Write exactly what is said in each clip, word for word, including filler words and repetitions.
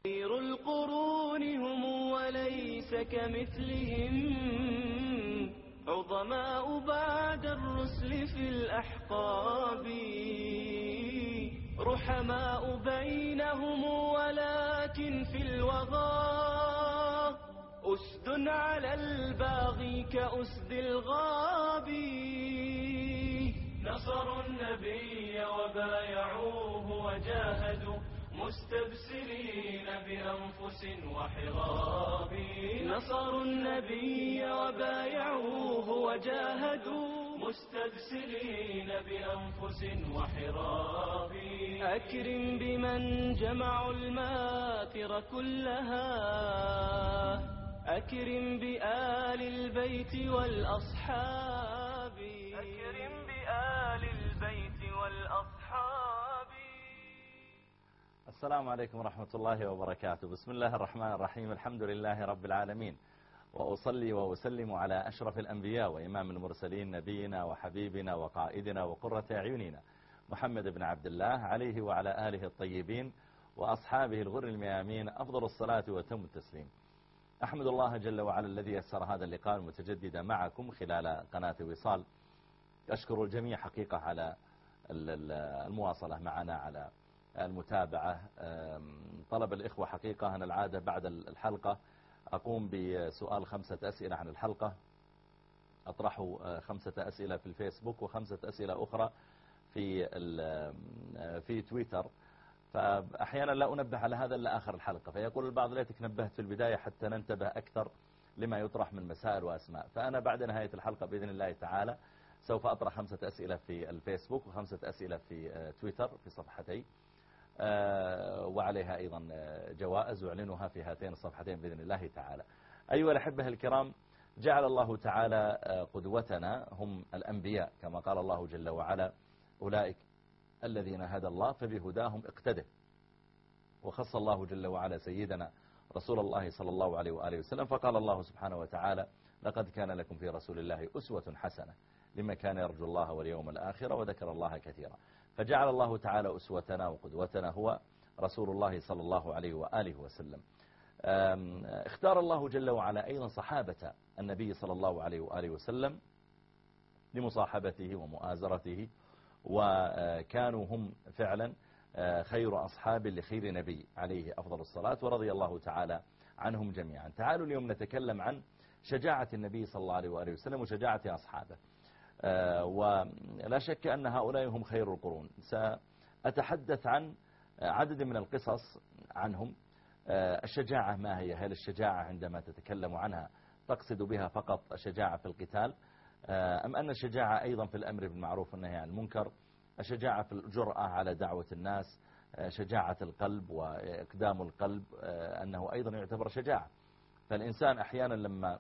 خير القرون هم وليس كمثلهم، عظماء بعد الرسل في الأحقاب، رحماء بينهم ولكن في الوغى أسد على الباغي كأسد الغاب. نصروا النبي وبايعوه وجاهدوا مستبسلين بأنفس وحراب. نصروا النبي وبايعوه وجاهدوا مستبسلين بأنفس وحراب. أكرم بمن جمعوا الماكر كلها، أكرم بآل البيت والأصحاب، أكرم بآل البيت والأصحاب. السلام عليكم ورحمة الله وبركاته. بسم الله الرحمن الرحيم. الحمد لله رب العالمين، وأصلي وأسلم على أشرف الأنبياء وإمام المرسلين نبينا وحبيبنا وقائدنا وقرة أعيننا محمد بن عبد الله عليه وعلى آله الطيبين وأصحابه الغر الميامين أفضل الصلاة وتم التسليم. أحمد الله جل وعلا الذي يسر هذا اللقاء المتجدد معكم خلال قناة وصال. أشكر الجميع حقيقة على المواصلة معنا، على المتابعة. طلب الإخوة حقيقة أن العادة بعد الحلقة أقوم بسؤال خمسة أسئلة عن الحلقة، أطرح خمسة أسئلة في الفيسبوك وخمسة أسئلة أخرى في في تويتر. فأحيانا لا أنبه على هذا إلا آخر الحلقة، فيقول البعض ليتك نبهت في البداية حتى ننتبه أكثر لما يطرح من مسائل وأسماء. فأنا بعد نهاية الحلقة بإذن الله تعالى سوف أطرح خمسة أسئلة في الفيسبوك وخمسة أسئلة في تويتر في صفحتي، وعليها أيضا جوائز أعلنها في هاتين الصفحتين بإذن الله تعالى. أيها الأحبة الكرام، جعل الله تعالى قدوتنا هم الأنبياء، كما قال الله جل وعلا: أولئك الذين هدى الله فبهداهم اقتده. وخص الله جل وعلا سيدنا رسول الله صلى الله عليه وآله وسلم، فقال الله سبحانه وتعالى: لقد كان لكم في رسول الله أسوة حسنة لمن كان يرجو الله واليوم الآخر وذكر الله كثيرا. فجعل الله تعالى أسوتنا وقدوتنا هو رسول الله صلى الله عليه وآله وسلم. اختار الله جل وعلا أيضا صحابة النبي صلى الله عليه وآله وسلم لمصاحبته ومؤازرته، وكانوا هم فعلا خير أصحاب لخير نبي عليه أفضل الصلاة، ورضي الله تعالى عنهم جميعا. تعالوا اليوم نتكلم عن شجاعة النبي صلى الله عليه وآله وسلم وشجاعة أصحابه. ولا شك أن هؤلاء هم خير القرون. سأتحدث عن عدد من القصص عنهم. الشجاعة ما هي؟ هل الشجاعة عندما تتكلم عنها تقصد بها فقط الشجاعة في القتال، أم أن الشجاعة أيضا في الأمر بالمعروف والنهي عن المنكر؟ الشجاعة في الجرأة على دعوة الناس، شجاعة القلب وإقدام القلب أنه أيضا يعتبر شجاعة. فالإنسان أحيانا لما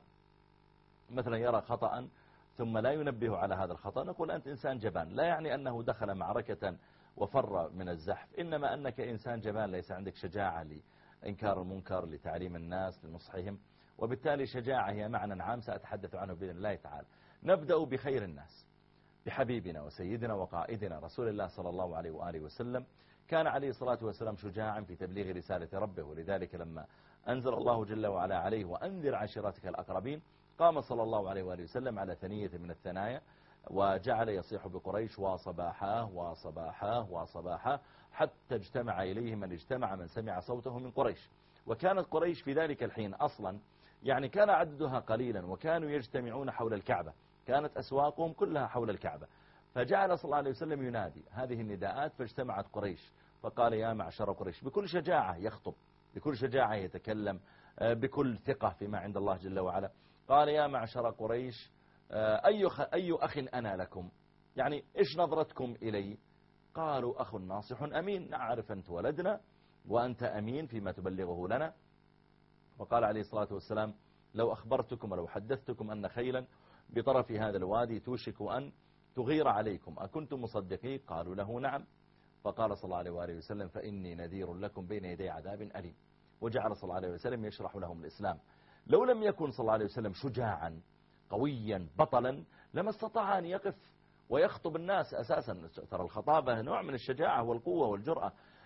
مثلا يرى خطأ ثم لا ينبه على هذا الخطأ نقول أنت إنسان جبان، لا يعني أنه دخل معركة وفر من الزحف، إنما أنك إنسان جبان ليس عندك شجاعة لإنكار المنكر، لتعليم الناس، لنصحهم. وبالتالي شجاعة هي معنى عام سأتحدث عنه بإذن الله تعالى. نبدأ بخير الناس، بحبيبنا وسيدنا وقائدنا رسول الله صلى الله عليه وآله وسلم. كان عليه الصلاة والسلام شجاعا في تبليغ رسالة ربه، ولذلك لما أنزل الله جل وعلا عليه وأنذر عشيرتك الأقربين قام صلى الله عليه وآله وسلم على ثنية من الثنايا وجعل يصيح بقريش: وصباحاه وصباحاه وصباحاه، حتى اجتمع إليه من اجتمع من سمع صوته من قريش. وكانت قريش في ذلك الحين أصلا يعني كان عددها قليلا، وكانوا يجتمعون حول الكعبة، كانت أسواقهم كلها حول الكعبة. فجعل صلى الله عليه وسلم ينادي هذه النداءات، فاجتمعت قريش فقال: يا معشر قريش. بكل شجاعة يخطب، بكل شجاعة يتكلم، بكل ثقة فيما عند الله جل وعلا. قال: يا معشر قريش، أي أي أخ أنا لكم؟ يعني إيش نظرتكم إلي؟ قالوا: أخ ناصح أمين، نعرف أنت ولدنا وأنت أمين فيما تبلغه لنا. وقال عليه الصلاة والسلام: لو أخبرتكم ولو حدثتكم أن خيلا بطرف هذا الوادي توشك أن تغير عليكم أكنتم مصدقين؟ قالوا له: نعم. فقال صلى الله عليه وآله وسلم: فإني نذير لكم بين يدي عذاب أليم. وجعل صلى الله عليه وسلم يشرح لهم الإسلام. لو لم يكن صلى الله عليه وسلم شجاعا قويا بطلا لما استطاع أن يقف ويخطب الناس أساسا. ترى الخطابة نوع من الشجاعة والقوة والجرأة.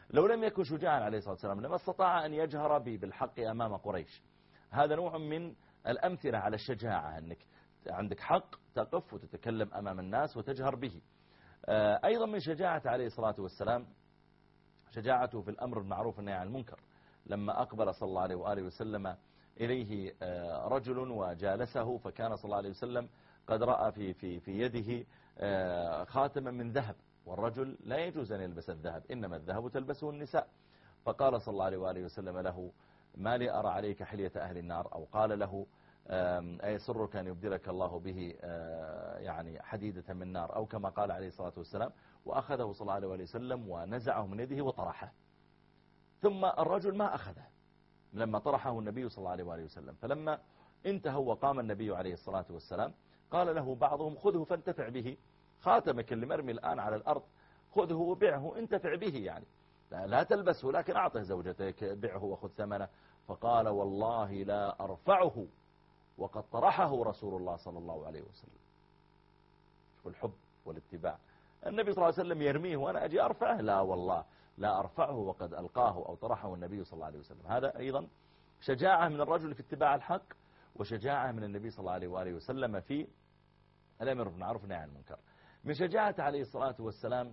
لو لم يكن شجاعا عليه الصلاة والسلام لما استطاع أن يجهر بالحق أمام قريش. هذا نوع من الأمثلة على الشجاعة، أنك عندك حق تقف وتتكلم أمام الناس وتجهر به. أيضا من شجاعة عليه الصلاة والسلام شجاعته في الأمر بالمعروف والنهي عن المنكر. لما أقبل صلى الله عليه وآله وسلم إليه رجل وجالسه، فكان صلى الله عليه وسلم قد رأى في في في يده خاتما من ذهب، والرجل لا يجوز أن يلبس الذهب، إنما الذهب تلبسه النساء. فقال صلى الله عليه وآله وسلم له: ما لي أرى عليك حلية أهل النار، أو قال له: أيسرك أن يبدلك الله به يعني حديدة من نار، أو كما قال عليه الصلاة والسلام. وأخذه صلى الله عليه وآله وسلم ونزعه من يده وطرحه، ثم الرجل ما أخذه لما طرحه النبي صلى الله عليه وآله وسلم. فلما انتهى وقام النبي عليه الصلاة والسلام قال له بعضهم: خذه فانتفع به، خاتمك اللي مرمي الآن على الأرض خذه وبيعه انتفع به، يعني لا, لا تلبسه لكن أعطه زوجتك بيعه وخذ ثمنه. فقال: والله لا أرفعه وقد طرحه رسول الله صلى الله عليه وسلم. شوف الحب والاتباع، النبي صلى الله عليه وسلم يرميه وأنا أجي أرفعه؟ لا والله لا أرفعه وقد ألقاه أو طرحه النبي صلى الله عليه وسلم. هذا أيضا شجاعة من الرجل في اتباع الحق، وشجاعة من النبي صلى الله عليه وآله وسلم في الأمر بالمعروف والنهي عن المنكر. من شجاعة عليه الصلاة والسلام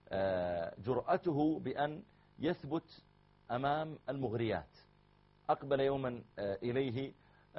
جرأته بأن يثبت أمام المغريات. أقبل يوما إليه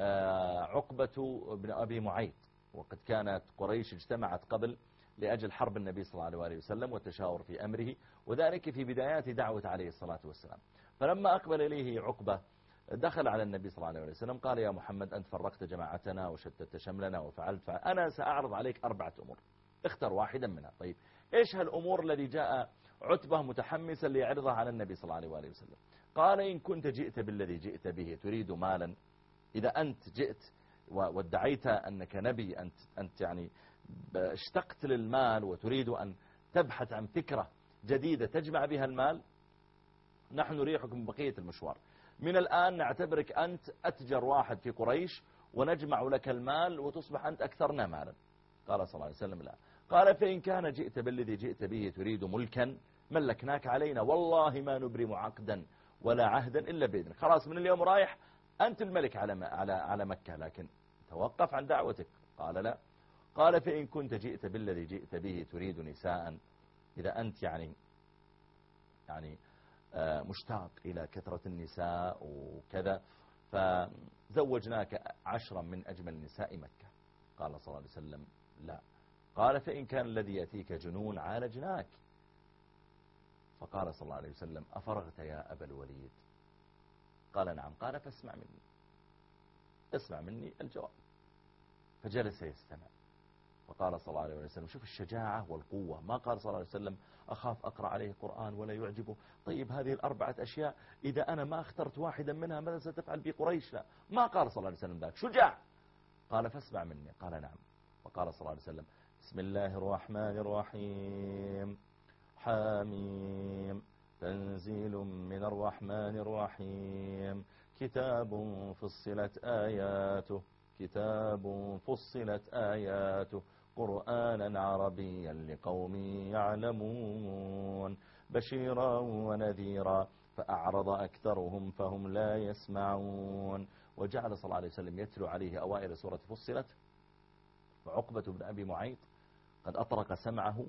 عقبة بن أبي معيط، وقد كانت قريش اجتمعت قبل لأجل حرب النبي صلى الله عليه وسلم والتشاور في أمره، وذلك في بدايات دعوة عليه الصلاة والسلام. فلما أقبل إليه عقبة دخل على النبي صلى الله عليه وسلم قال: يا محمد، أنت فرقت جماعتنا وشتت شملنا وفعلت فعل. أنا سأعرض عليك أربعة أمور، اختر واحدا منها. طيب إيش هالأمور الذي جاء عتبة متحمسا ليعرضها على النبي صلى الله عليه وسلم؟ قال: إن كنت جئت بالذي جئت به تريد مالا، إذا أنت جئت وادعيت أنك نبي، أنت, أنت يعني اشتقت للمال وتريد أن تبحث عن فكرة جديدة تجمع بها المال، نحن نريحكم بقية المشوار. من الآن نعتبرك أنت أتجر واحد في قريش ونجمع لك المال وتصبح أنت أكثرنا مالا. قال صلى الله عليه وسلم: لا. قال: فإن كان جئت بالذي جئت به تريد ملكا ملكناك علينا، والله ما نبرم عقدا ولا عهدا إلا بإذنك. خلاص من اليوم رايح أنت الملك على على على مكة، لكن توقف عن دعوتك. قال: لا. قال: فإن كنت جئت بالذي جئت به تريد نساء، إذا أنت يعني يعني مشتاق إلى كثرة النساء وكذا، فزوجناك عشرا من أجمل نساء مكة. قال صلى الله عليه وسلم: لا. قال: فإن كان الذي يأتيك جنون عالجناك. فقال صلى الله عليه وسلم: أفرغت يا أبا الوليد؟ قال: نعم. قال: فاسمع مني، اسمع مني الجواب. فجلس يستمع. فقال صلى الله عليه وسلم: شوف الشجاعة والقوة، ما قال صلى الله عليه وسلم: أخاف أقرأ عليه قرآن ولا يعجبه، طيب هذه الأربعة أشياء إذا أنا ما اخترت واحدا منها ماذا ستفعل بي قريش؟ لا، ما قال صلى الله عليه وسلم ذلك، شجاع. قال: فاسمع مني. قال: نعم. وقال صلى الله عليه وسلم: بسم الله الرحمن الرحيم، حاميم، تنزيل من الرحمن الرحيم، كتاب فصلت آياته كتاب فصلت آياته قرآنا عربيا لقوم يعلمون، بشيرا ونذيرا، فأعرض أكثرهم فهم لا يسمعون. وجعل صلى الله عليه وسلم يتلو عليه أوائل سورة فصلت، وعقبة بن أبي معيط قد أطرق سمعه،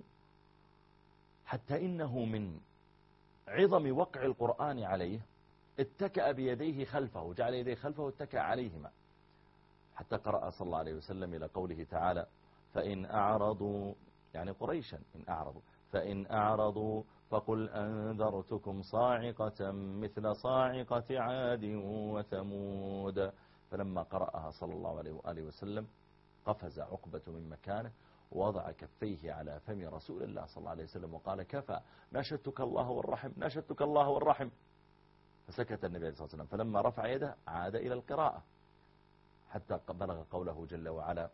حتى إنه من عظم وقع القرآن عليه اتكأ بيديه خلفه، جعل يديه خلفه واتكأ عليهما، حتى قرأ صلى الله عليه وسلم إلى قوله تعالى: فإن أعرضوا، يعني قريشا، إن أعرضوا فإن أعرضوا فقل أنذرتكم صاعقة مثل صاعقة عاد وثمود. فلما قرأها صلى الله عليه وآله وسلم قفز عقبة من مكانه ووضع كفيه على فم رسول الله صلى الله عليه وسلم وقال: كفى، ناشدتك الله والرحم، ناشدتك الله والرحم. فسكت النبي صلى الله عليه وسلم، فلما رفع يده عاد إلى القراءة، حتى بلغ قوله جل وعلا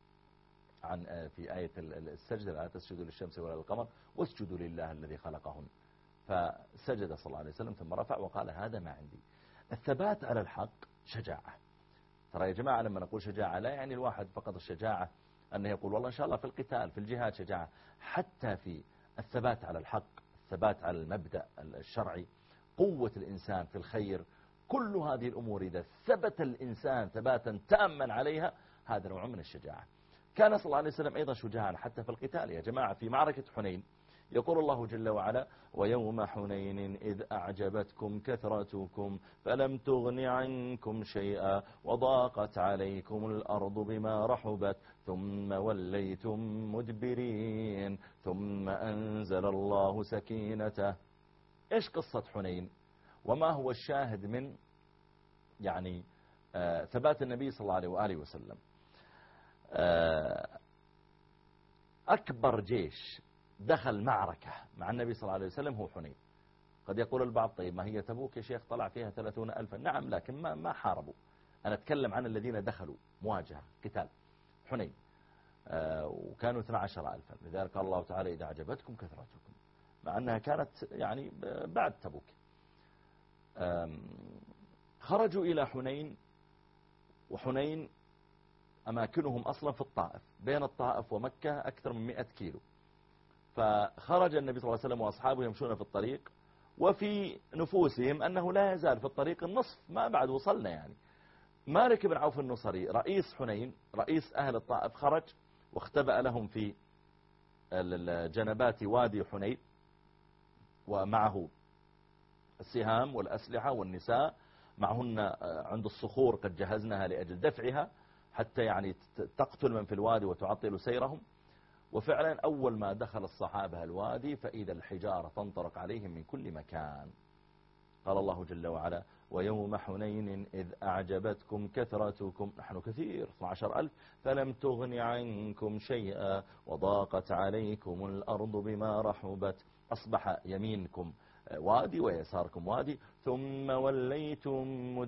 عن في آية السجدة: لا تسجدوا للشمس ولا للقمر واسجدوا لله الذي خلقهن. فسجد صلى الله عليه وسلم ثم رفع وقال: هذا ما عندي. الثبات على الحق شجاعة. ترى يا جماعة لما نقول شجاعة لا يعني الواحد فقط الشجاعة أنه يقول والله إن شاء الله في القتال في الجهاد شجاعة، حتى في الثبات على الحق، ثبات على المبدأ الشرعي، قوة الإنسان في الخير، كل هذه الأمور إذا ثبت الإنسان ثباتا تاما عليها هذا نوع من الشجاعة. كان صلى الله عليه وسلم أيضا شجاعا حتى في القتال يا جماعة. في معركة حنين يقول الله جل وعلا: ويوم حنين إذ أعجبتكم كثرتكم فلم تغن عنكم شيئا وضاقت عليكم الأرض بما رحبت ثم وليتم مدبرين ثم أنزل الله سكينته. إيش قصة حنين وما هو الشاهد من يعني آه ثبات النبي صلى الله عليه وآله وسلم؟ آه أكبر جيش دخل معركة مع النبي صلى الله عليه وسلم هو حنين. قد يقول البعض: طيب ما هي تبوك يا شيخ طلع فيها ثلاثون ألفا. نعم، لكن ما ما حاربوا. أنا أتكلم عن الذين دخلوا مواجهة قتال حنين، آه وكانوا اثنا عشر ألفا. لذلك قال الله تعالى: إذا عجبتكم كثرتكم، مع أنها كانت يعني بعد تبوك. خرجوا إلى حنين، وحنين أماكنهم أصلا في الطائف، بين الطائف ومكة أكثر من مئة كيلو. فخرج النبي صلى الله عليه وسلم وأصحابه يمشون في الطريق، وفي نفوسهم أنه لا يزال في الطريق النصف، ما بعد وصلنا. يعني مالك بن عوف النصري رئيس حنين، رئيس أهل الطائف، خرج واختبأ لهم في جنبات وادي حنين، ومعه السهام والأسلحة، والنساء معهن عند الصخور قد جهزناها لأجل دفعها حتى يعني تقتل من في الوادي وتعطل سيرهم. وفعلا أول ما دخل الصحابة الوادي فإذا الحجارة تنطرق عليهم من كل مكان. قال الله جل وعلا: ويوم حنين إذ أعجبتكم كثرتكم، نحن كثير اثنا عشر ألف، فلم تغن عنكم شيئا وضاقت عليكم الأرض بما رحبت، أصبح يمينكم وادي ويساركم وادي، ثم وليتم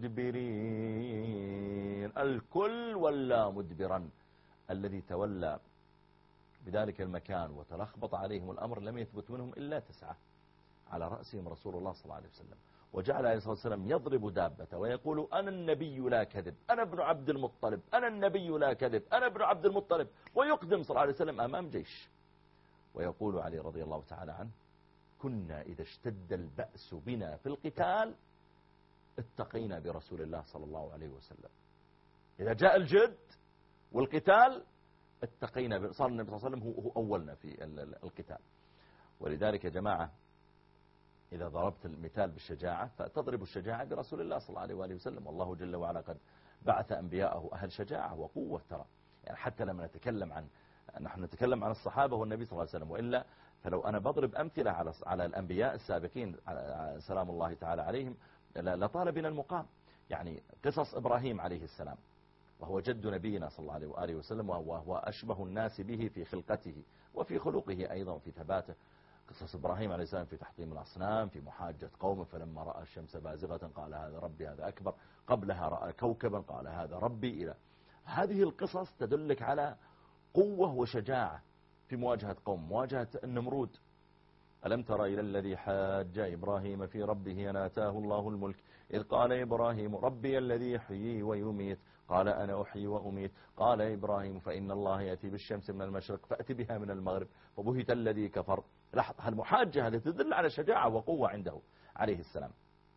مدبرين. الكل ولا مدبرا. الذي تولى بذلك المكان وتلخبط عليهم الأمر لم يثبت منهم إلا تسعة، على رأسهم رسول الله صلى الله عليه وسلم. وجعل عليه الصلاة والسلام يضرب دابته ويقول: أنا النبي لا كذب، أنا ابن عبد المطلب، أنا النبي لا كذب، أنا ابن عبد المطلب. ويقدم صلى الله عليه وسلم أمام جيش. ويقول علي رضي الله تعالى عنه: كنا إذا اشتد البأس بنا في القتال اتقينا برسول الله صلى الله عليه وسلم. إذا جاء الجد والقتال اتقينا، صار النبي صلى الله عليه وسلم هو أولنا في القتال. ولذلك يا جماعة إذا ضربت المثال بالشجاعة فتضرب الشجاعة برسول الله صلى الله عليه وآله وسلم. والله جل وعلا قد بعث أنبياءه أهل شجاعة وقوة. ترى يعني حتى لما نتكلم عن نحن نتكلم عن الصحابة والنبي صلى الله عليه وسلم، وإلا فلو أنا بضرب أمثلة على على الأنبياء السابقين سلام الله تعالى عليهم لطال بنا المقام. يعني قصص إبراهيم عليه السلام، وهو جد نبينا صلى الله عليه وآله وسلم، وهو أشبه الناس به في خلقته وفي خلقه أيضا وفي ثباته. قصص إبراهيم عليه السلام في تحطيم الأصنام، في محاجة قومه، فلما رأى الشمس بازغة قال هذا ربي هذا أكبر، قبلها رأى كوكبا قال هذا ربي. إلى هذه القصص تدلك على قوة وشجاعة في مواجهة قوم، مواجهة النمرود. ألم تر إلى الذي حاج إبراهيم في ربه أن آتاه الله الملك إذ قال إبراهيم ربي الذي يحيي ويميت قال أنا أحيي وأميت قال إبراهيم فإن الله يأتي بالشمس من المشرق فأتي بها من المغرب فبهت الذي كفر. لاحظ المحاجة هذه تدل على شجاعة وقوة عنده عليه السلام.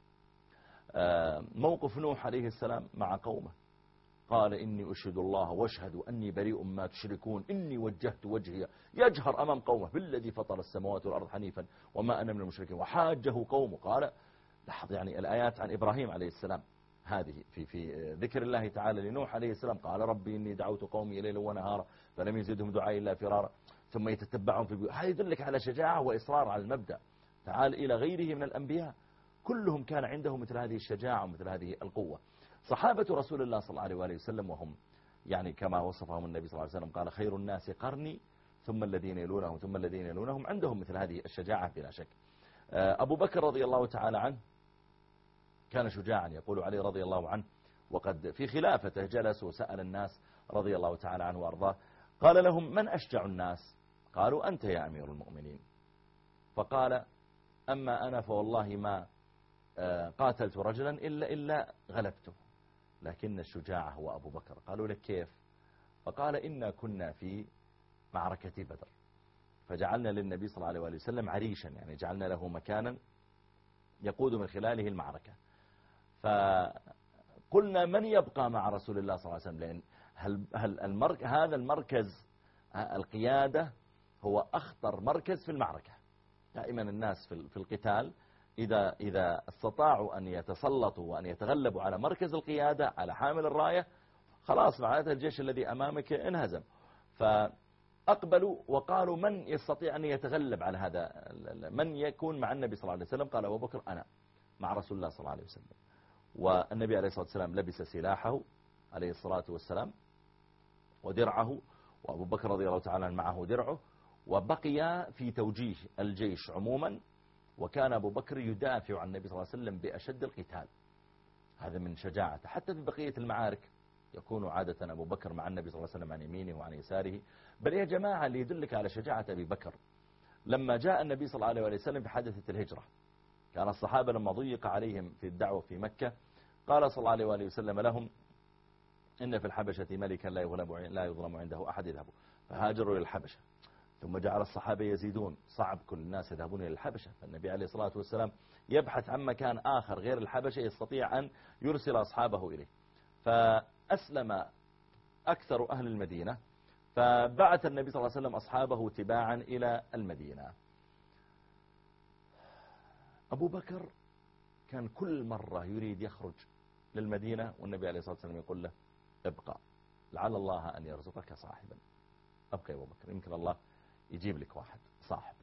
موقف نوح عليه السلام مع قومه، قال إني أشهد الله واشهدوا أني بريء ما تشركون إني وجهت وجهي، يجهر أمام قومه بالذي فطر السماوات والأرض حنيفا وما أنا من المشركين. وحاجه قومه. قال لاحظ يعني الآيات عن إبراهيم عليه السلام هذه في في ذكر الله تعالى لنوح عليه السلام، قال ربي إني دعوت قومي ليلا ونهارا فلم يزدهم دعائي إلا فرارا ثم يتتبعهم في البيوت. هذا يدلك على شجاعة وإصرار على المبدأ. تعال إلى غيره من الأنبياء كلهم كان عندهم مثل هذه الشجاعة ومثل هذه القوة. صحابة رسول الله صلى الله عليه وآله وسلم وهم يعني كما وصفهم النبي صلى الله عليه وسلم قال خير الناس قرني ثم الذين يلونهم ثم الذين يلونهم، عندهم مثل هذه الشجاعة بلا شك. أبو بكر رضي الله تعالى عنه كان شجاعا، يقول عليه رضي الله عنه وقد في خلافته جلس وسأل الناس رضي الله تعالى عنه وأرضاه، قال لهم من أشجع الناس؟ قالوا أنت يا أمير المؤمنين. فقال أما أنا فوالله ما قاتلت رجلا إلا إلا غلبته، لكن الشجاعة هو أبو بكر. قالوا لك كيف؟ فقال إنا كنا في معركة بدر فجعلنا للنبي صلى الله عليه وسلم عريشا، يعني جعلنا له مكانا يقود من خلاله المعركة. فقلنا من يبقى مع رسول الله صلى الله عليه وسلم، لأن هل هل المرك هذا المركز القيادة هو أخطر مركز في المعركة. دائما الناس في في القتال إذا إذا استطاعوا أن يتسلطوا وأن يتغلبوا على مركز القيادة على حامل الراية، خلاص معناته الجيش الذي أمامك انهزم. فأقبلوا وقالوا من يستطيع أن يتغلب على هذا، من يكون مع النبي صلى الله عليه وسلم؟ قال أبو بكر أنا مع رسول الله صلى الله عليه وسلم. والنبي عليه الصلاة والسلام لبس سلاحه عليه الصلاة والسلام ودرعه، وأبو بكر رضي الله تعالى معه درعه، وبقي في توجيه الجيش عموما. وكان أبو بكر يدافع عن النبي صلى الله عليه وسلم بأشد القتال، هذا من شجاعته. حتى في بقية المعارك يكون عادة أبو بكر مع النبي صلى الله عليه وسلم عن يمينه وعن يساره. بل يا جماعة اللي يدلك على شجاعة أبي بكر لما جاء النبي صلى الله عليه وسلم في حادثة الهجرة، كان الصحابة لما ضيق عليهم في الدعوة في مكة قال صلى الله عليه وسلم لهم إن في الحبشة ملكا لا يظلم لا يظلم عنده أحد، يذهبوا. فهاجروا إلى الحبشة، ثم جعل الصحابة يزيدون، صعب كل الناس يذهبون إلى الحبشة، فالنبي عليه الصلاة والسلام يبحث عن مكان آخر غير الحبشة يستطيع أن يرسل أصحابه إليه. فأسلم أكثر أهل المدينة، فبعث النبي صلى الله عليه وسلم أصحابه تباعا إلى المدينة. أبو بكر كان كل مرة يريد يخرج للمدينة والنبي عليه الصلاة والسلام يقول له ابقى لعل الله أن يرزقك صاحبا. أبقى يا أبو بكر، يمكن الله يجيب لك واحد صاحب.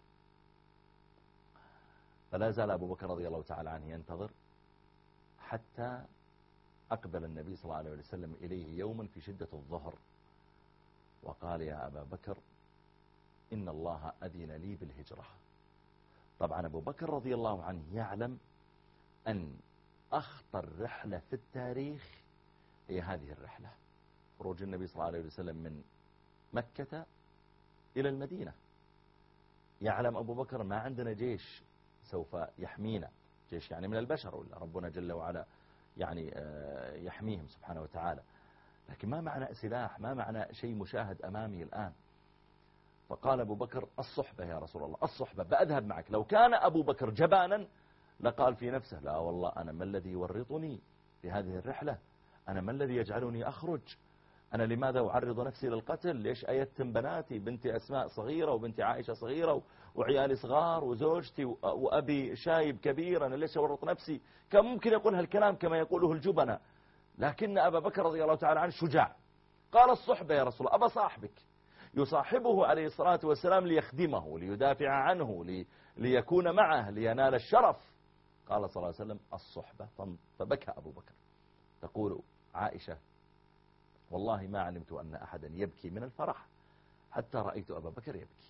فلا زال أبو بكر رضي الله تعالى عنه ينتظر حتى أقبل النبي صلى الله عليه وسلم إليه يوما في شدة الظهر وقال يا أبا بكر إن الله أذن لي بالهجرة. طبعا أبو بكر رضي الله عنه يعلم أن أخطر رحلة في التاريخ هي هذه الرحلة، خروج النبي صلى الله عليه وسلم من مكة إلى المدينة. يعلم أبو بكر ما عندنا جيش سوف يحمينا، جيش يعني من البشر، ولا ربنا جل وعلا يعني يحميهم سبحانه وتعالى، لكن ما معنى سلاح، ما معنى شيء مشاهد أمامي الآن. فقال أبو بكر الصحبة يا رسول الله، الصحبة، بأذهب معك. لو كان أبو بكر جبانا لقال في نفسه لا والله أنا ما الذي يورطني في هذه الرحلة، أنا ما الذي يجعلني أخرج، أنا لماذا أعرض نفسي للقتل، ليش أيتم بناتي، بنتي أسماء صغيرة وبنتي عائشة صغيرة وعيالي صغار وزوجتي وأبي شايب كبير، أنا ليش أورط نفسي. كان ممكن يقول هالكلام كما يقوله الجبنة، لكن أبا بكر رضي الله تعالى عنه شجاع. قال الصحبة يا رسول الله، أبا صاحبك يصاحبه عليه الصلاة والسلام ليخدمه ليدافع عنه لي ليكون معه لينال الشرف. قال صلى الله عليه وسلم الصحبة. فبكى أبو بكر. تقول عائشة والله ما علمت أن أحدا يبكي من الفرح حتى رأيت أبا بكر يبكي.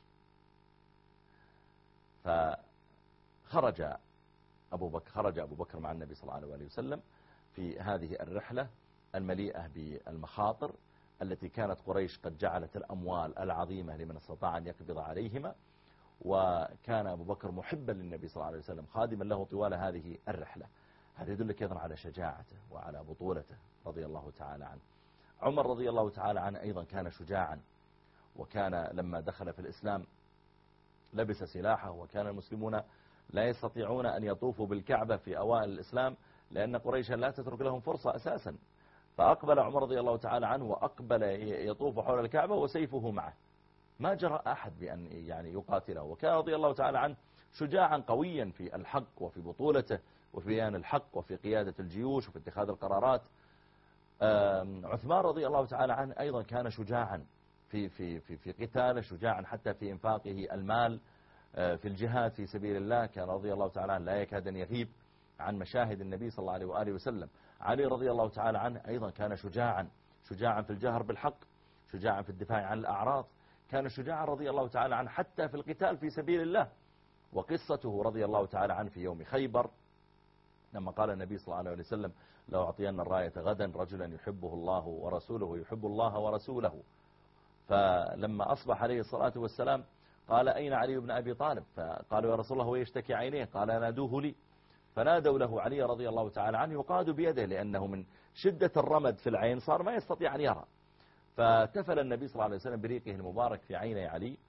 فخرج أبو بكر خرج أبو بكر مع النبي صلى الله عليه وسلم في هذه الرحلة المليئة بالمخاطر التي كانت قريش قد جعلت الأموال العظيمة لمن استطاع أن يقبض عليهما. وكان أبو بكر محبا للنبي صلى الله عليه وسلم خادما له طوال هذه الرحلة. هذا يدلك أيضا على شجاعته وعلى بطولته رضي الله تعالى عنه. عمر رضي الله تعالى عنه أيضا كان شجاعا، وكان لما دخل في الإسلام لبس سلاحه، وكان المسلمون لا يستطيعون أن يطوفوا بالكعبة في أوائل الإسلام لأن قريشا لا تترك لهم فرصة أساسا. فأقبل عمر رضي الله تعالى عنه وأقبل يطوف حول الكعبة وسيفه معه، ما جرى أحد بأن يعني يقاتله. وكان رضي الله تعالى عنه شجاعا قويا في الحق وفي بطولته وفي بيان الحق وفي قيادة الجيوش وفي اتخاذ القرارات. عثمان رضي الله تعالى عنه أيضا كان شجاعا في في في في قتاله، شجاعا حتى في إنفاقه المال في الجهاد في سبيل الله. كان رضي الله تعالى عنه لا يكاد أن يغيب عن مشاهد النبي صلى الله عليه وآله وسلم. علي رضي الله تعالى عنه أيضا كان شجاعا، شجاعا في الجهر بالحق، شجاعا في الدفاع عن الأعراض، كان شجاعا رضي الله تعالى عنه حتى في القتال في سبيل الله. وقصته رضي الله تعالى عنه في يوم خيبر لما قال النبي صلى الله عليه وسلم لو أعطينا الراية غدا رجلا يحبه الله ورسوله يحب الله ورسوله. فلما أصبح عليه الصلاة والسلام قال أين علي بن أبي طالب؟ فقالوا يا رسول الله هو يشتكي عينيه. قال نادوه لي. فنادوا له علي رضي الله تعالى عنه يقاد بيده لأنه من شدة الرمد في العين صار ما يستطيع أن يرى. فتفل النبي صلى الله عليه وسلم بريقه المبارك في عيني علي،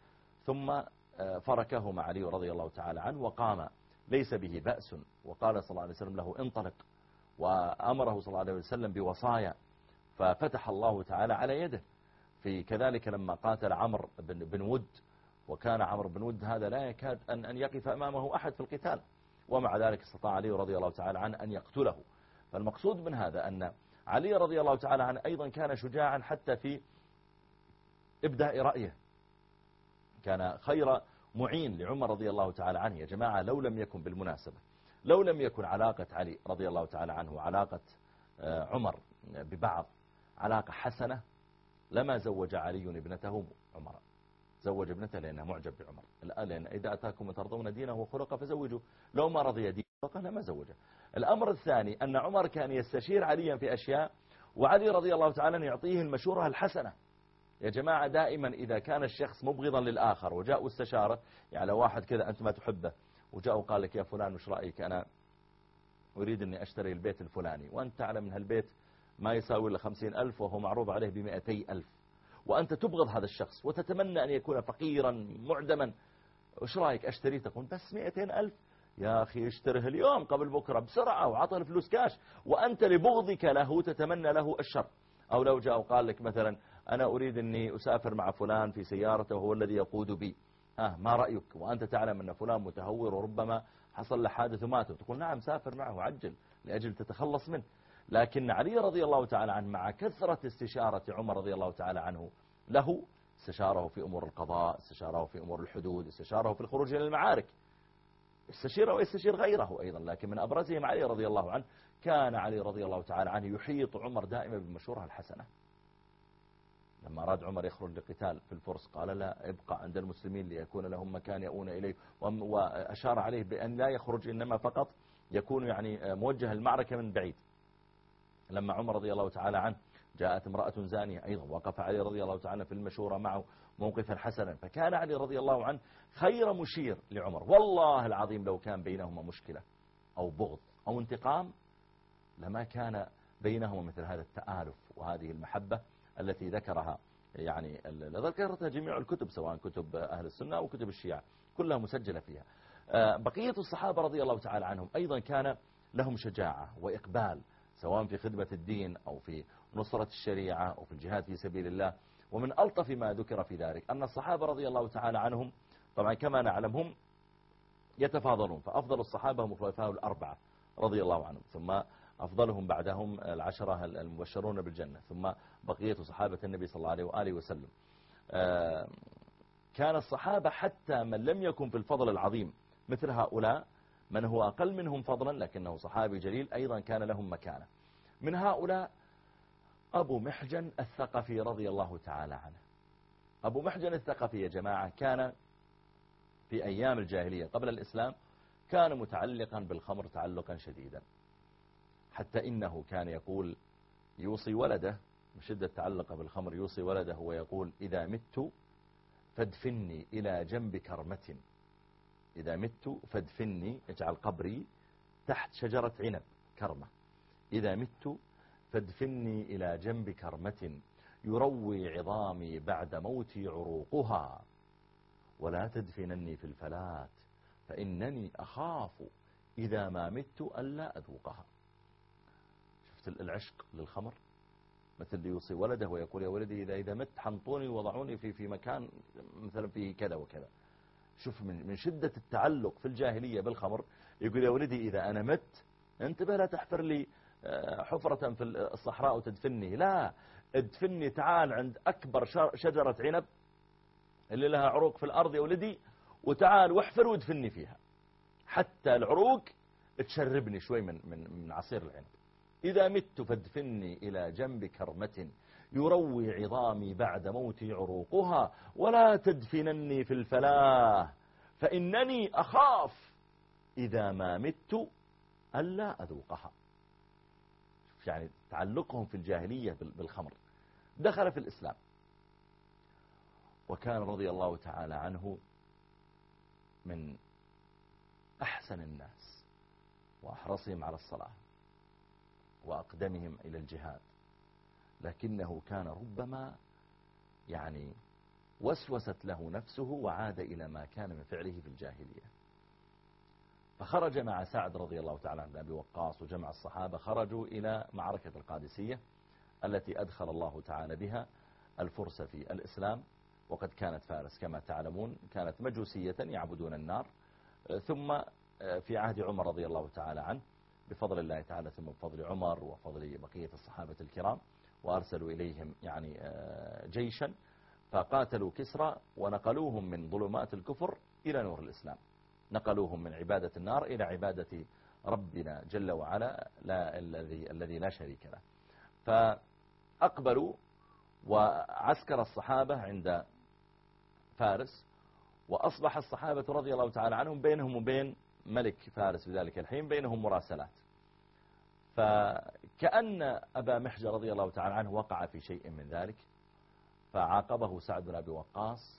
ثم فركهما علي رضي الله تعالى عنه وقام ليس به بأس، وقال صلى الله عليه وسلم له انطلق، وأمره صلى الله عليه وسلم بوصايا، ففتح الله تعالى على يده. في كذلك لما قاتل عمرو بن ود، وكان عمرو بن ود هذا لا يكاد أن أن يقف أمامه أحد في القتال، ومع ذلك استطاع علي رضي الله تعالى عنه أن يقتله. فالمقصود من هذا أن علي رضي الله تعالى عنه أيضا كان شجاعا حتى في إبداء رأيه، كان خير معين لعمر رضي الله تعالى عنه. يا جماعة لو لم يكن بالمناسبة لو لم يكن علاقة علي رضي الله تعالى عنه وعلاقة عمر ببعض علاقة حسنة لما زوج علي ابنته عمر. زوج ابنته لأنه معجب بعمر، لأن إذا أتاكم ترضون دينه وخلقه فزوجوا، لو ما رضي دينه وخلقه لما زوجه. الأمر الثاني أن عمر كان يستشير عليا في أشياء، وعلي رضي الله تعالى عنه يعطيه المشورة الحسنة. يا جماعة دائما إذا كان الشخص مبغضا للآخر وجاء استشارة، يعني لو واحد كذا أنت ما تحبه وجاء وقال لك يا فلان وش رأيك، أنا أريد أني أشتري البيت الفلاني، وأنت تعلم من هالبيت ما يساوي إلا خمسين ألف وهو معروض عليه بمئتي ألف، وأنت تبغض هذا الشخص وتتمنى أن يكون فقيرا معدما، وش رأيك أشتري؟ تقول بس مئتين ألف يا أخي اشتره اليوم قبل بكرة بسرعة وعطى الفلوس كاش، وأنت لبغضك له تتمنى له الشر. أو لو جاء وقال لك مثلا أنا أريد أني أسافر مع فلان في سيارته وهو الذي يقود بي، آه ما رأيك؟ وأنت تعلم أن فلان متهور وربما حصل له حادث ومات، تقول نعم سافر معه عجل لأجل تتخلص منه. لكن علي رضي الله تعالى عنه مع كثرة استشارة عمر رضي الله تعالى عنه له، استشاره في أمور القضاء، استشاره في أمور الحدود، استشاره في الخروج إلى المعارك، استشيره ويستشير غيره أيضا. لكن من أبرزهم علي رضي الله عنه، كان علي رضي الله تعالى عنه يحيط عمر دائما بالمشورة الحسنة. لما أراد عمر يخرج لقتال في الفرس قال لا ابقى عند المسلمين ليكون لهم مكان يؤون إليه، وأشار عليه بأن لا يخرج إنما فقط يكون يعني موجه المعركة من بعيد. لما عمر رضي الله تعالى عنه جاءت امرأة زانية أيضا وقف علي رضي الله تعالى في المشورة معه موقفا حسنا، فكان علي رضي الله عنه خير مشير لعمر. والله العظيم لو كان بينهما مشكلة أو بغض أو انتقام لما كان بينهما مثل هذا التآلف وهذه المحبة التي ذكرها يعني ذكرتها جميع الكتب سواء كتب أهل السنة أو كتب الشيعة كلها مسجلة فيها. بقية الصحابة رضي الله تعالى عنهم أيضا كان لهم شجاعة وإقبال سواء في خدمة الدين أو في نصرة الشريعة أو في الجهاد في سبيل الله. ومن ألطف ما ذكر في ذلك أن الصحابة رضي الله تعالى عنهم طبعا كما نعلمهم يتفاضلون، فأفضل الصحابة هم الخلفاء الأربعة رضي الله عنهم، ثم أفضلهم بعدهم العشرة المبشرون بالجنة، ثم بقية صحابة النبي صلى الله عليه وآله وسلم. كان الصحابة حتى من لم يكن في الفضل العظيم مثل هؤلاء، من هو أقل منهم فضلا لكنه صحابي جليل أيضا كان لهم مكانة. من هؤلاء أبو محجن الثقفي رضي الله تعالى عنه. أبو محجن الثقفي يا جماعة كان في أيام الجاهلية قبل الإسلام كان متعلقا بالخمر تعلقا شديدا، حتى إنه كان يقول يوصي ولده من شدة تعلق بالخمر، يوصي ولده ويقول إذا مت فادفني إلى جنب كرمة، إذا مت فادفني اجعل قبري تحت شجرة عنب كرمة، إذا مت فادفني إلى جنب كرمة يروي عظامي بعد موتي عروقها، ولا تدفنني في الفلات فإنني أخاف إذا ما مت ألا أذوقها. شفت العشق للخمر، مثل اللي يوصي ولده ويقول يا ولدي إذا إذا مت حنطوني وضعوني في في مكان مثلا فيه كذا وكذا. شوف من من شدة التعلق في الجاهلية بالخمر يقول يا ولدي إذا أنا مت انتبه لا تحفر لي حفرة في الصحراء وتدفني، لا ادفني تعال عند أكبر شجرة عنب اللي لها عروق في الأرض يا ولدي، وتعال واحفر وادفني فيها حتى العروق تشربني شوي من من من عصير العنب. إذا مت فادفني إلى جنب كرمة يروي عظامي بعد موتي عروقها، ولا تدفنني في الفلاه فإنني أخاف إذا ما مت ألا أذوقها. يعني تعلقهم في الجاهلية بالخمر. دخل في الإسلام وكان رضي الله تعالى عنه من أحسن الناس وأحرصهم على الصلاة وأقدمهم إلى الجهاد، لكنه كان ربما يعني وسوست له نفسه وعاد إلى ما كان من فعله في الجاهلية. فخرج مع سعد رضي الله تعالى عن أبي وقاص وجمع الصحابة، خرجوا إلى معركة القادسية التي أدخل الله تعالى بها الفرس في الإسلام. وقد كانت فارس كما تعلمون كانت مجوسية يعبدون النار، ثم في عهد عمر رضي الله تعالى عنه بفضل الله تعالى ثم بفضل عمر وفضل بقية الصحابة الكرام وأرسلوا إليهم يعني جيشا فقاتلوا كسرى ونقلوهم من ظلمات الكفر إلى نور الإسلام، نقلوهم من عبادة النار إلى عبادة ربنا جل وعلا لا الذي الذي لا شريك له. فأقبلوا وعسكر الصحابة عند فارس، وأصبح الصحابة رضي الله تعالى عنهم بينهم وبين ملك فارس في ذلك الحين بينهم مراسلات. فكأن أبا محجن رضي الله تعالى عنه وقع في شيء من ذلك، فعاقبه سعد بن أبي وقاص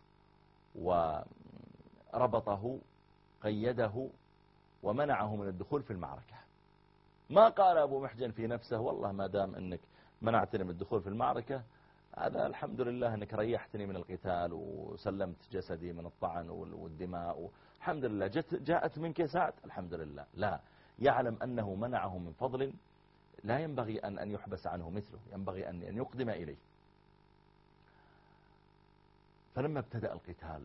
وربطه قيده ومنعه من الدخول في المعركة. ما قال أبو محجن في نفسه والله ما دام أنك منعتني من الدخول في المعركة هذا الحمد لله أنك ريحتني من القتال وسلمت جسدي من الطعن والدماء، الحمد لله جت جاءت منك سعد الحمد لله. لا، يعلم أنه منعه من فضل لا ينبغي أن أن يحبس عنه مثله، ينبغي أن أن يقدم إليه. فلما ابتدأ القتال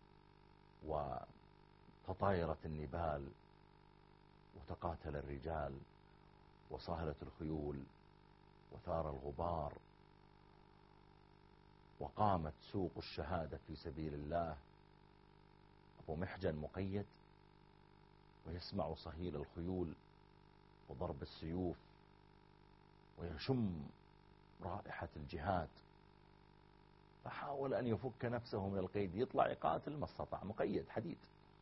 وتطايرت النبال وتقاتل الرجال وصهلت الخيول وثار الغبار وقامت سوق الشهادة في سبيل الله، أبو محجن مقيد ويسمع صهيل الخيول وضرب السيوف ويشم رائحة الجهاد، فحاول أن يفك نفسه من القيد، يطلع يقاتل ما استطاع، مقيد حديد.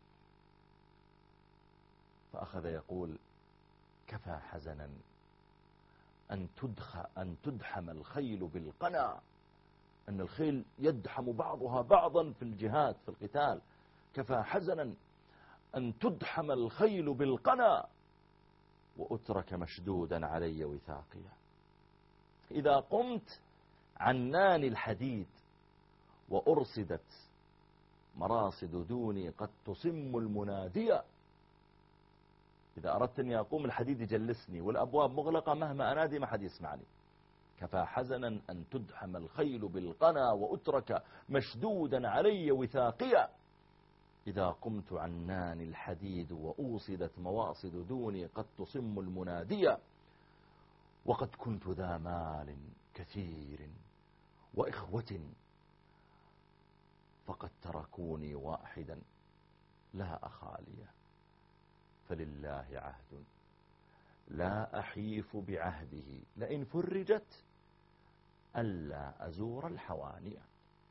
فأخذ يقول كفى حزنا أن تدخ أن تدحم الخيل بالقنا، أن الخيل يدحم بعضها بعضا في الجهاد في القتال، كفى حزنا أن تدحم الخيل بالقنا وأترك مشدودا علي وثاقيا، إذا قمت عنان الحديد وأرصدت مراصد دوني قد تصم المنادية. إذا أردت أن أقوم الحديد يجلسني والأبواب مغلقة مهما أنادي ما حد يسمعني. كفى حزنا أن تدحم الخيل بالقنا وأترك مشدودا علي وثاقيا، إذا قمت عنان الحديد وأوصدت مواصد دوني قد تصم المنادية، وقد كنت ذا مال كثير وإخوة فقد تركوني واحدا لا أخاليه، فلله عهد لا أحيف بعهده لئن فرجت ألا أزور الحواني.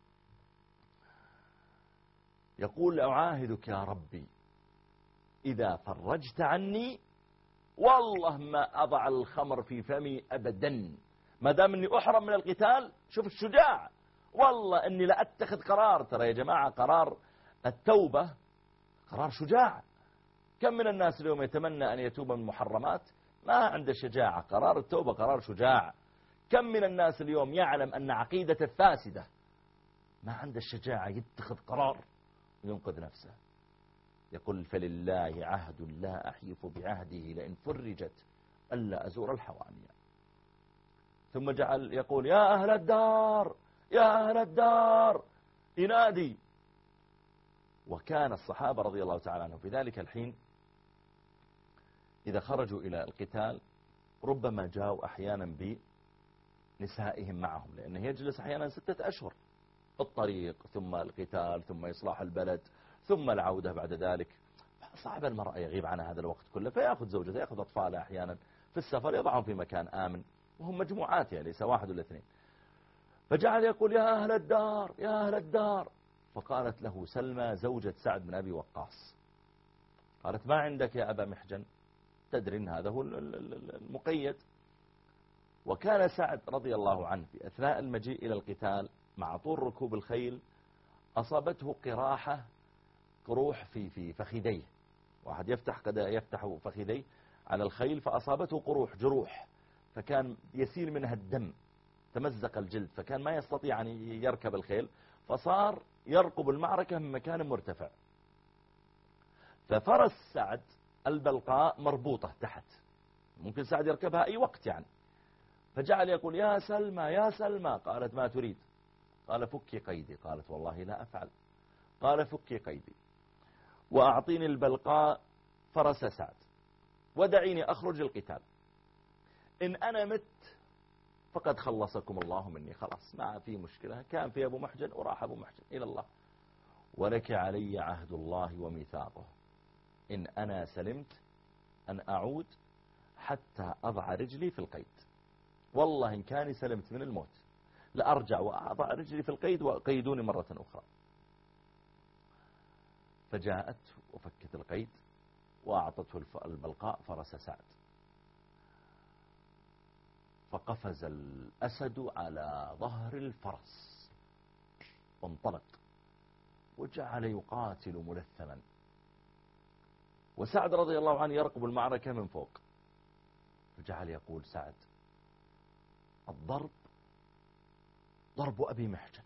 يقول أعاهدك يا ربي إذا فرجت عني والله ما أضع الخمر في فمي أبدا، ما دام أني أحرم من القتال. شوف الشجاع، والله أني لا أتخذ قرار. ترى يا جماعة قرار التوبة قرار شجاع. كم من الناس اليوم يتمنى أن يتوب من المحرمات ما عنده شجاعة. قرار التوبة قرار شجاع. كم من الناس اليوم يعلم أن عقيدة فاسدة ما عنده الشجاعة يتخذ قرار وينقذ نفسه. يقول فلله عهد لا أحيف بعهده لئن فرجت ألا أزور الحواني. ثم جعل يقول يا أهل الدار يا أهل الدار ينادي. وكان الصحابة رضي الله تعالى عنهم في ذلك الحين إذا خرجوا إلى القتال ربما جاءوا أحيانا بنسائهم معهم، لأنه يجلس أحيانا ستة أشهر الطريق ثم القتال ثم إصلاح البلد ثم العودة بعد ذلك. صعب المرأة يغيب عنها هذا الوقت كله، فيأخذ زوجته يأخذ أطفاله أحيانا في السفر يضعهم في مكان آمن، وهم مجموعات يعني ليس واحد ولا اثنين. فجعل يقول يا أهل الدار يا أهل الدار. فقالت له سلمى زوجة سعد بن أبي وقاص قالت ما عندك يا أبا محجن؟ تدري أن هذا هو المقيد. وكان سعد رضي الله عنه في أثناء المجيء إلى القتال مع طول ركوب الخيل أصابته قراحة قروح في في فخذيه. واحد يفتح قد يفتح فخذيه على الخيل فأصابته قروح جروح، فكان يسيل منها الدم، تمزق الجلد، فكان ما يستطيع أن يركب الخيل، فصار يرقب المعركة من مكان مرتفع. ففرس سعد البلقاء مربوطة تحت، ممكن سعد يركبها أي وقت يعني. فجعل يقول يا سلمى يا سلمى. قالت ما تريد؟ قال فكي قيدي. قالت والله لا أفعل. قال فكي قيدي وأعطيني البلقاء فرس سعد ودعيني أخرج القتال، إن أنا مت فقد خلصكم الله مني، خلاص ما في مشكلة. كان في أبو محجن وراح أبو محجن إلى الله. ولك علي عهد الله وميثاقه، إن أنا سلمت أن أعود حتى أضع رجلي في القيد. والله إن كاني سلمت من الموت لأرجع وأضع رجلي في القيد وقيدوني مرة أخرى. فجاءت وفكت القيد وأعطته البلقاء فرس سعد. فقفز الأسد على ظهر الفرس وانطلق وجعل يقاتل ملثما، وسعد رضي الله عنه يرقب المعركة من فوق. فجعل يقول سعد الضرب ضرب أبي محجن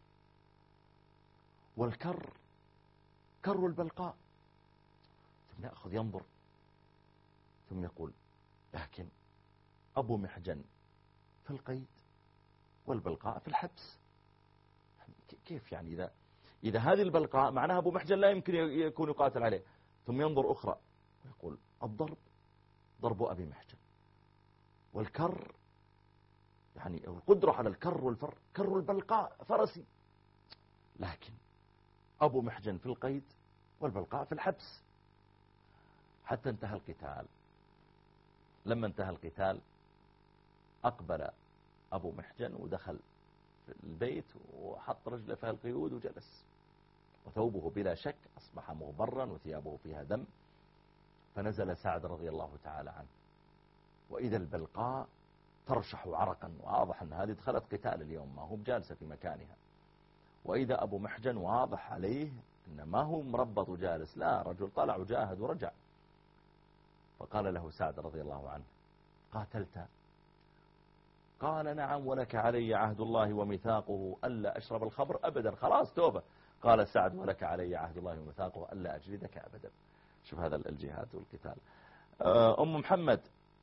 والكر كر البلقاء. ثم يأخذ ينظر ثم يقول لكن أبو محجن في القيد والبلقاء في الحبس، كيف يعني؟ إذا إذا هذه البلقاء معناها أبو محجن لا يمكن يكون يقاتل عليه. ثم ينظر أخرى ويقول الضرب ضرب أبي محجن والكر يعني القدرة على الكر والفر كر البلقاء فرسي، لكن أبو محجن في القيد والبلقاء في الحبس. حتى انتهى القتال. لما انتهى القتال أقبل أبو محجن ودخل في البيت وحط رجله في القيود وجلس، وثوبه بلا شك أصبح مغبرا وثيابه فيها دم. فنزل سعد رضي الله تعالى عنه، وإذا البلقاء ترشح عرقا، واضح أن هذه دخلت قتال اليوم، ما هو جالسة في مكانها. وإذا أبو محجن واضح عليه أن ما هو مربط وجالس، لا، رجل طلع وجاهد ورجع. فقال له سعد رضي الله عنه قاتلت؟ قال نعم، ولك علي عهد الله وميثاقه ألا أشرب الخمر أبدا. خلاص توبة. قال سعد ولك علي عهد الله وميثاقه ألا أجلدك أبدا. شوف هذا الجهاد والقتال. أم محمد،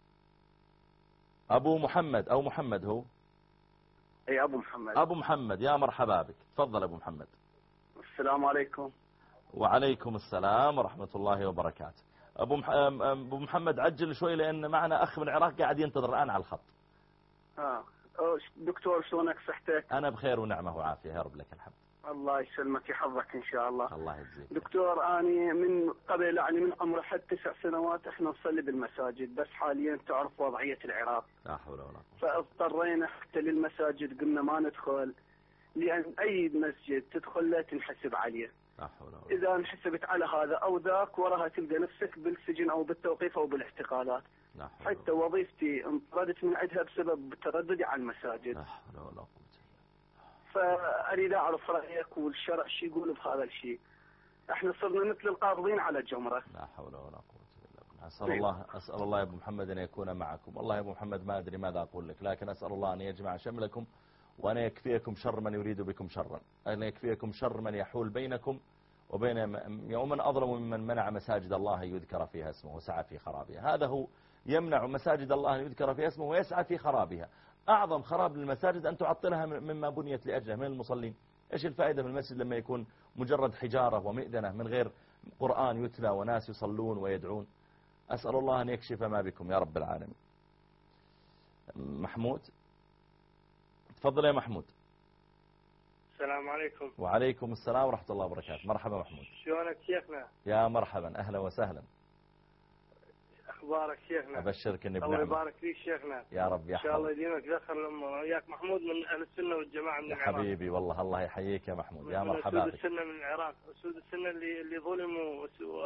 أبو محمد أو محمد هو؟ أي أبو محمد. أبو محمد، يا مرحبا بك، تفضل أبو محمد. السلام عليكم. وعليكم السلام ورحمة الله وبركاته. أبو أبو محمد عجل شوي لأن معنا أخ من العراق قاعد ينتظر الآن على الخط. آه دكتور شلونك صحتك؟ أنا بخير ونعمة وعافية يا رب، لك الحمد. الله يسلمك يحفظك إن شاء الله. الله يجزيك. دكتور أنا من قبل يعني من عمر حد تسع سنوات إحنا نصلي بالمساجد، بس حاليا تعرف وضعية العراق. لا حول ولا قوة. فاضطرينا حتى للمساجد قلنا ما ندخل، لأن أي مسجد تدخل لا تنحسب عليه. لا حول ولا قوة. إذا انحسبت على هذا أو ذاك وراها تلقى نفسك بالسجن أو بالتوقيف أو بالاعتقالات. حتى وظيفتي انطردت من عندها بسبب ترددي على المساجد. لا حول ولا قوة. فأريد أعرف رأيك والشرع شو يقول بهذا الشيء. احنا صرنا مثل القابضين على الجمرة. لا حول ولا قوة إلا بالله. أسأل الله أسأل الله يا أبو محمد أن يكون معكم. والله يا أبو محمد ما أدري ماذا أقول لك، لكن أسأل الله أن يجمع شملكم وأن يكفيكم شر من يريد بكم شرا، أن يكفيكم شر من يحول بينكم وبين يوم أظلم ممن منع مساجد الله يذكر فيها اسمه وسعى في خرابها. هذا هو يمنع مساجد الله أن يذكر فيها اسمه ويسعى في خرابها. أعظم خراب للمساجد أن تعطلها مما بنيت لأجله من المصلين. إيش الفائدة من المسجد لما يكون مجرد حجارة ومئذنة من غير قرآن يتلى وناس يصلون ويدعون؟ أسأل الله أن يكشف ما بكم يا رب العالمين. محمود، تفضل يا محمود. السلام عليكم. وعليكم السلام ورحمة الله وبركاته. مرحبا محمود. شلونك شيخنا؟ يا مرحبا، أهلا وسهلا. أخبارك شيخنا؟ أبشرك إني بنعمة. الله يبارك فيك شيخنا. يا رب يحفظك. إن شاء الله يديمك ذخر الأمة وياك محمود من أهل السنة والجماعة من العراق. حبيبي والله الله يحييك يا محمود، يا مرحبا بك. أسود السنة من العراق، أسود السنة اللي اللي ظلموا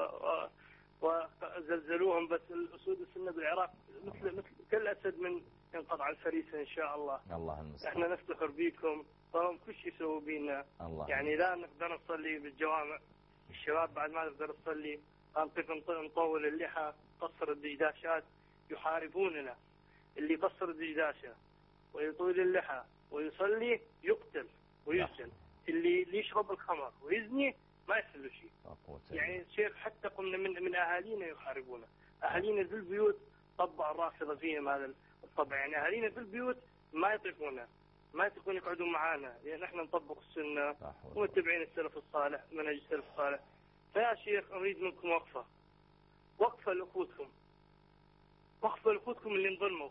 وزلزلوهم، بس الأسود السنة بالعراق مثل مثل كل أسد من ينقطع الفريسة إن شاء الله. الله المستعان. إحنا نفتخر بيكم، طالما كل شيء يسووا بينا. الله. يعني لا نقدر نصلي بالجوامع، الشباب بعد ما نقدر نصلي، نقف نطول اللحى، قصر الدشداشات، يحاربوننا. اللي يقصر الدشداشة ويطول اللحى ويصلي يقتل ويسجن. اللي اللي يشرب الخمر ويزني ما يصير له شيء. يعني الشيخ حتى قمنا من من اهالينا يحاربونا، اهالينا في البيوت طبع الرافضه فيهم هذا الطبع، يعني اهالينا في البيوت ما يطيقونا ما يطيقون يقعدون معانا، لان يعني احنا نطبق السنه ومتبعين السلف الصالح منهج السلف الصالح. فيا شيخ اريد منكم وقفه وقفه لاخوتكم، وقفه لاخوتكم اللي انظلموا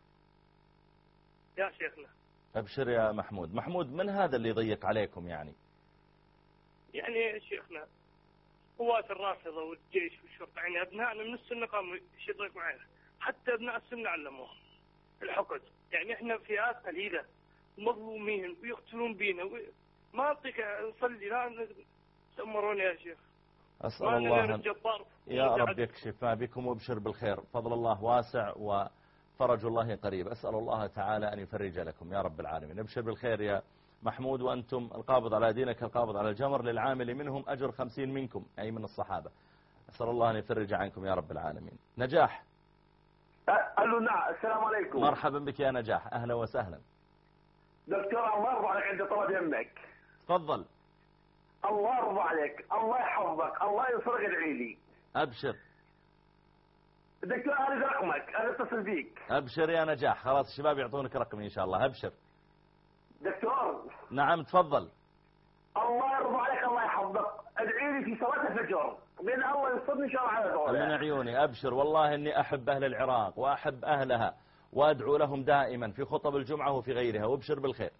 يا شيخنا. ابشر يا محمود. محمود من هذا اللي يضيق عليكم يعني؟ يعني شيخنا قوات الرافضه والجيش والشرطه، يعني ابنائنا من السنه قاموا يضيقوا علينا، حتى ابناء السنه علموهم الحقد، يعني احنا فئات قليله ومظلومين ويقتلون بينا و... ما نطيق نصلي لا تأمرون يا شيخ. أسأل الله يا رب يكشف ما بكم وابشر بالخير، فضل الله واسع وفرج الله قريب. أسأل الله تعالى أن يفرج لكم يا رب العالمين. ابشر بالخير يا محمود، وأنتم القابض على دينك القابض على الجمر، للعامل منهم أجر خمسين منكم أي من الصحابة. أسأل الله أن يفرج عنكم يا رب العالمين. نجاح. ألو نعم. السلام عليكم. مرحبا بك يا نجاح، أهلا وسهلا. دكتور الله يرضى عليك، عندي طلب يمك. تفضل. الله يرضى عليك، الله يحفظك، الله ينصرك، ادعي لي. أبشر دكتور أريد رقمك، أنا أتصل بيك. أبشر يا نجاح، خلاص الشباب يعطونك رقمي إن شاء الله. أبشر دكتور. نعم تفضل. الله يرضى عليك، الله يحفظك، ادعي لي في صلاة الفجر بين الله ينصرني إن شاء الله على دولة. من عيوني. أبشر، والله إني أحب أهل العراق وأحب أهلها وأدعو لهم دائما في خطب الجمعة وفي غيرها، وابشر بالخير.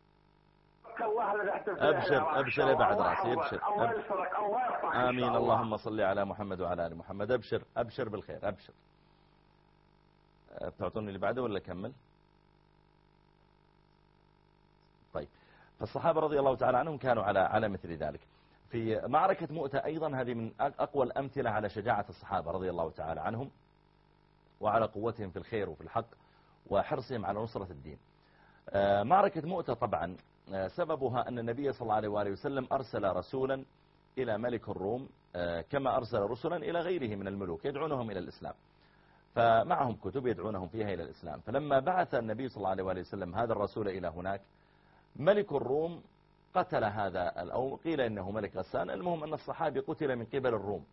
أبشر أبشر يا بعد راسي. أبشر الله يسرك، الله يرفعك. آمين. اللهم صل على محمد وعلى آل محمد. أبشر أبشر بالخير. أبشر. بتعطوني اللي بعده ولا أكمل؟ طيب. فالصحابة رضي الله تعالى عنهم كانوا على على مثل ذلك. في معركة مؤتة أيضا، هذه من أقوى الأمثلة على شجاعة الصحابة رضي الله تعالى عنهم وعلى قوتهم في الخير وفي الحق وحرصهم على نصرة الدين. معركة مؤتة طبعا سببها أن النبي صلى الله عليه وآله وسلم أرسل رسولا إلى ملك الروم كما أرسل رسلا إلى غيره من الملوك يدعونهم إلى الإسلام، فمعهم كتب يدعونهم فيها إلى الإسلام. فلما بعث النبي صلى الله عليه وآله وسلم هذا الرسول إلى هناك، ملك الروم قتل هذا، أو قيل إنه ملك غسان، المهم أن الصحابي قتل من قبل الروم.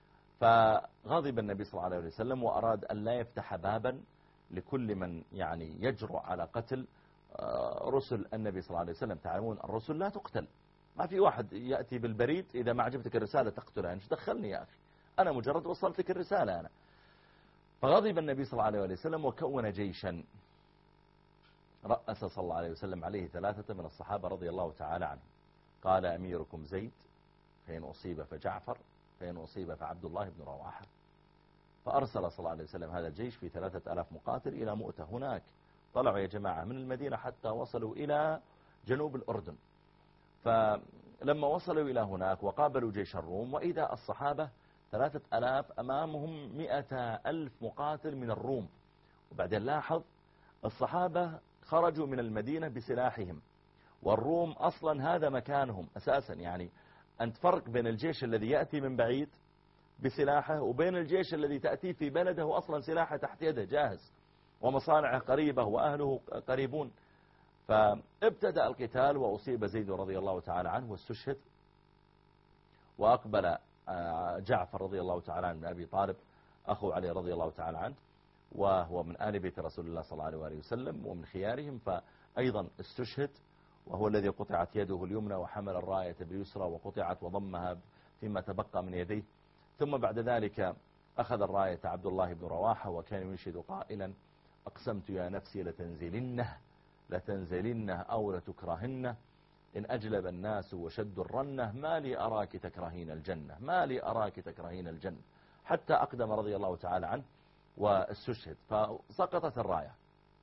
فغضب النبي صلى الله عليه وسلم وأراد أن لا يفتح بابا لكل من يعني يجرؤ على قتل رسل النبي صلى الله عليه وسلم. تعلمون الرسل لا تقتل، ما في واحد يأتي بالبريد إذا ما عجبتك الرسالة تقتلها، أنت دخلني يا أخي، أنا مجرد وصلتك الرسالة أنا. فغضب النبي صلى الله عليه وسلم وكون جيشا، رأس صلى الله عليه وسلم عليه ثلاثة من الصحابة رضي الله تعالى عنهم. قال أميركم زيد، فإن أصيب فجعفر، فإن أصيب فعبد الله بن رواحة. فأرسل صلى الله عليه وسلم هذا الجيش في ثلاثة ألاف مقاتل إلى مؤتة. هناك طلعوا يا جماعة من المدينة حتى وصلوا إلى جنوب الأردن. فلما وصلوا إلى هناك وقابلوا جيش الروم، وإذا الصحابة ثلاثة ألاف أمامهم مئة ألف مقاتل من الروم. وبعدين لاحظ الصحابة خرجوا من المدينة بسلاحهم، والروم أصلا هذا مكانهم أساسا. يعني أنت فرق بين الجيش الذي يأتي من بعيد بسلاحه وبين الجيش الذي تأتي في بلده أصلا سلاحه تحت يده جاهز ومصانعه قريبة وأهله قريبون. فابتدأ القتال وأصيب زيد رضي الله تعالى عنه واستشهد، وأقبل جعفر رضي الله تعالى عنه من أبي طالب أخو علي رضي الله تعالى عنه، وهو من آل بيت رسول الله صلى الله عليه وسلم ومن خيارهم، فأيضا استشهد، وهو الذي قطعت يده اليمنى وحمل الراية باليسرى وقطعت وضمها فيما تبقى من يديه. ثم بعد ذلك أخذ الراية عبد الله بن رواحة وكان ينشد قائلا: أقسمت يا نفسي لتنزلنه لتنزلنه أو لتكرهنه، إن أجلب الناس وشدوا الرنة، ما لي أراك تكرهين الجنة، ما لي أراك تكرهين الجنة، حتى أقدم رضي الله تعالى عنه واستشهد. فسقطت الراية،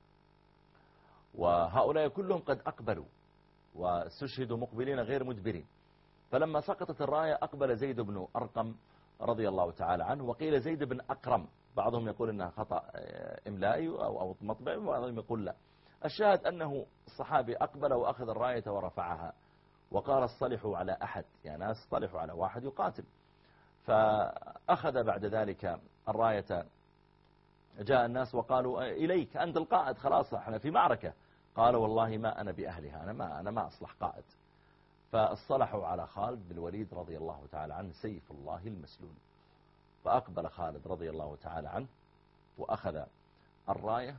وهؤلاء كلهم قد أقبلوا واستشهدوا مقبلين غير مدبرين. فلما سقطت الراية أقبل زيد بن أرقم رضي الله تعالى عنه، وقيل زيد بن أقرم، بعضهم يقول إنها خطأ إملائي أو مطبعي، وبعضهم يقول لا. الشاهد أنه الصحابي أقبل وأخذ الراية ورفعها وقال: اصطلحوا على أحد، يا ناس اصطلحوا على واحد يقاتل. فأخذ بعد ذلك الراية، جاء الناس وقالوا: إليك أنت القائد، خلاص احنا في معركة. قال: والله ما أنا بأهلها، أنا ما أنا ما أصلح قائد. فاصطلحوا على خالد بن الوليد رضي الله تعالى عنه سيف الله المسلول. فأقبل خالد رضي الله تعالى عنه وأخذ الراية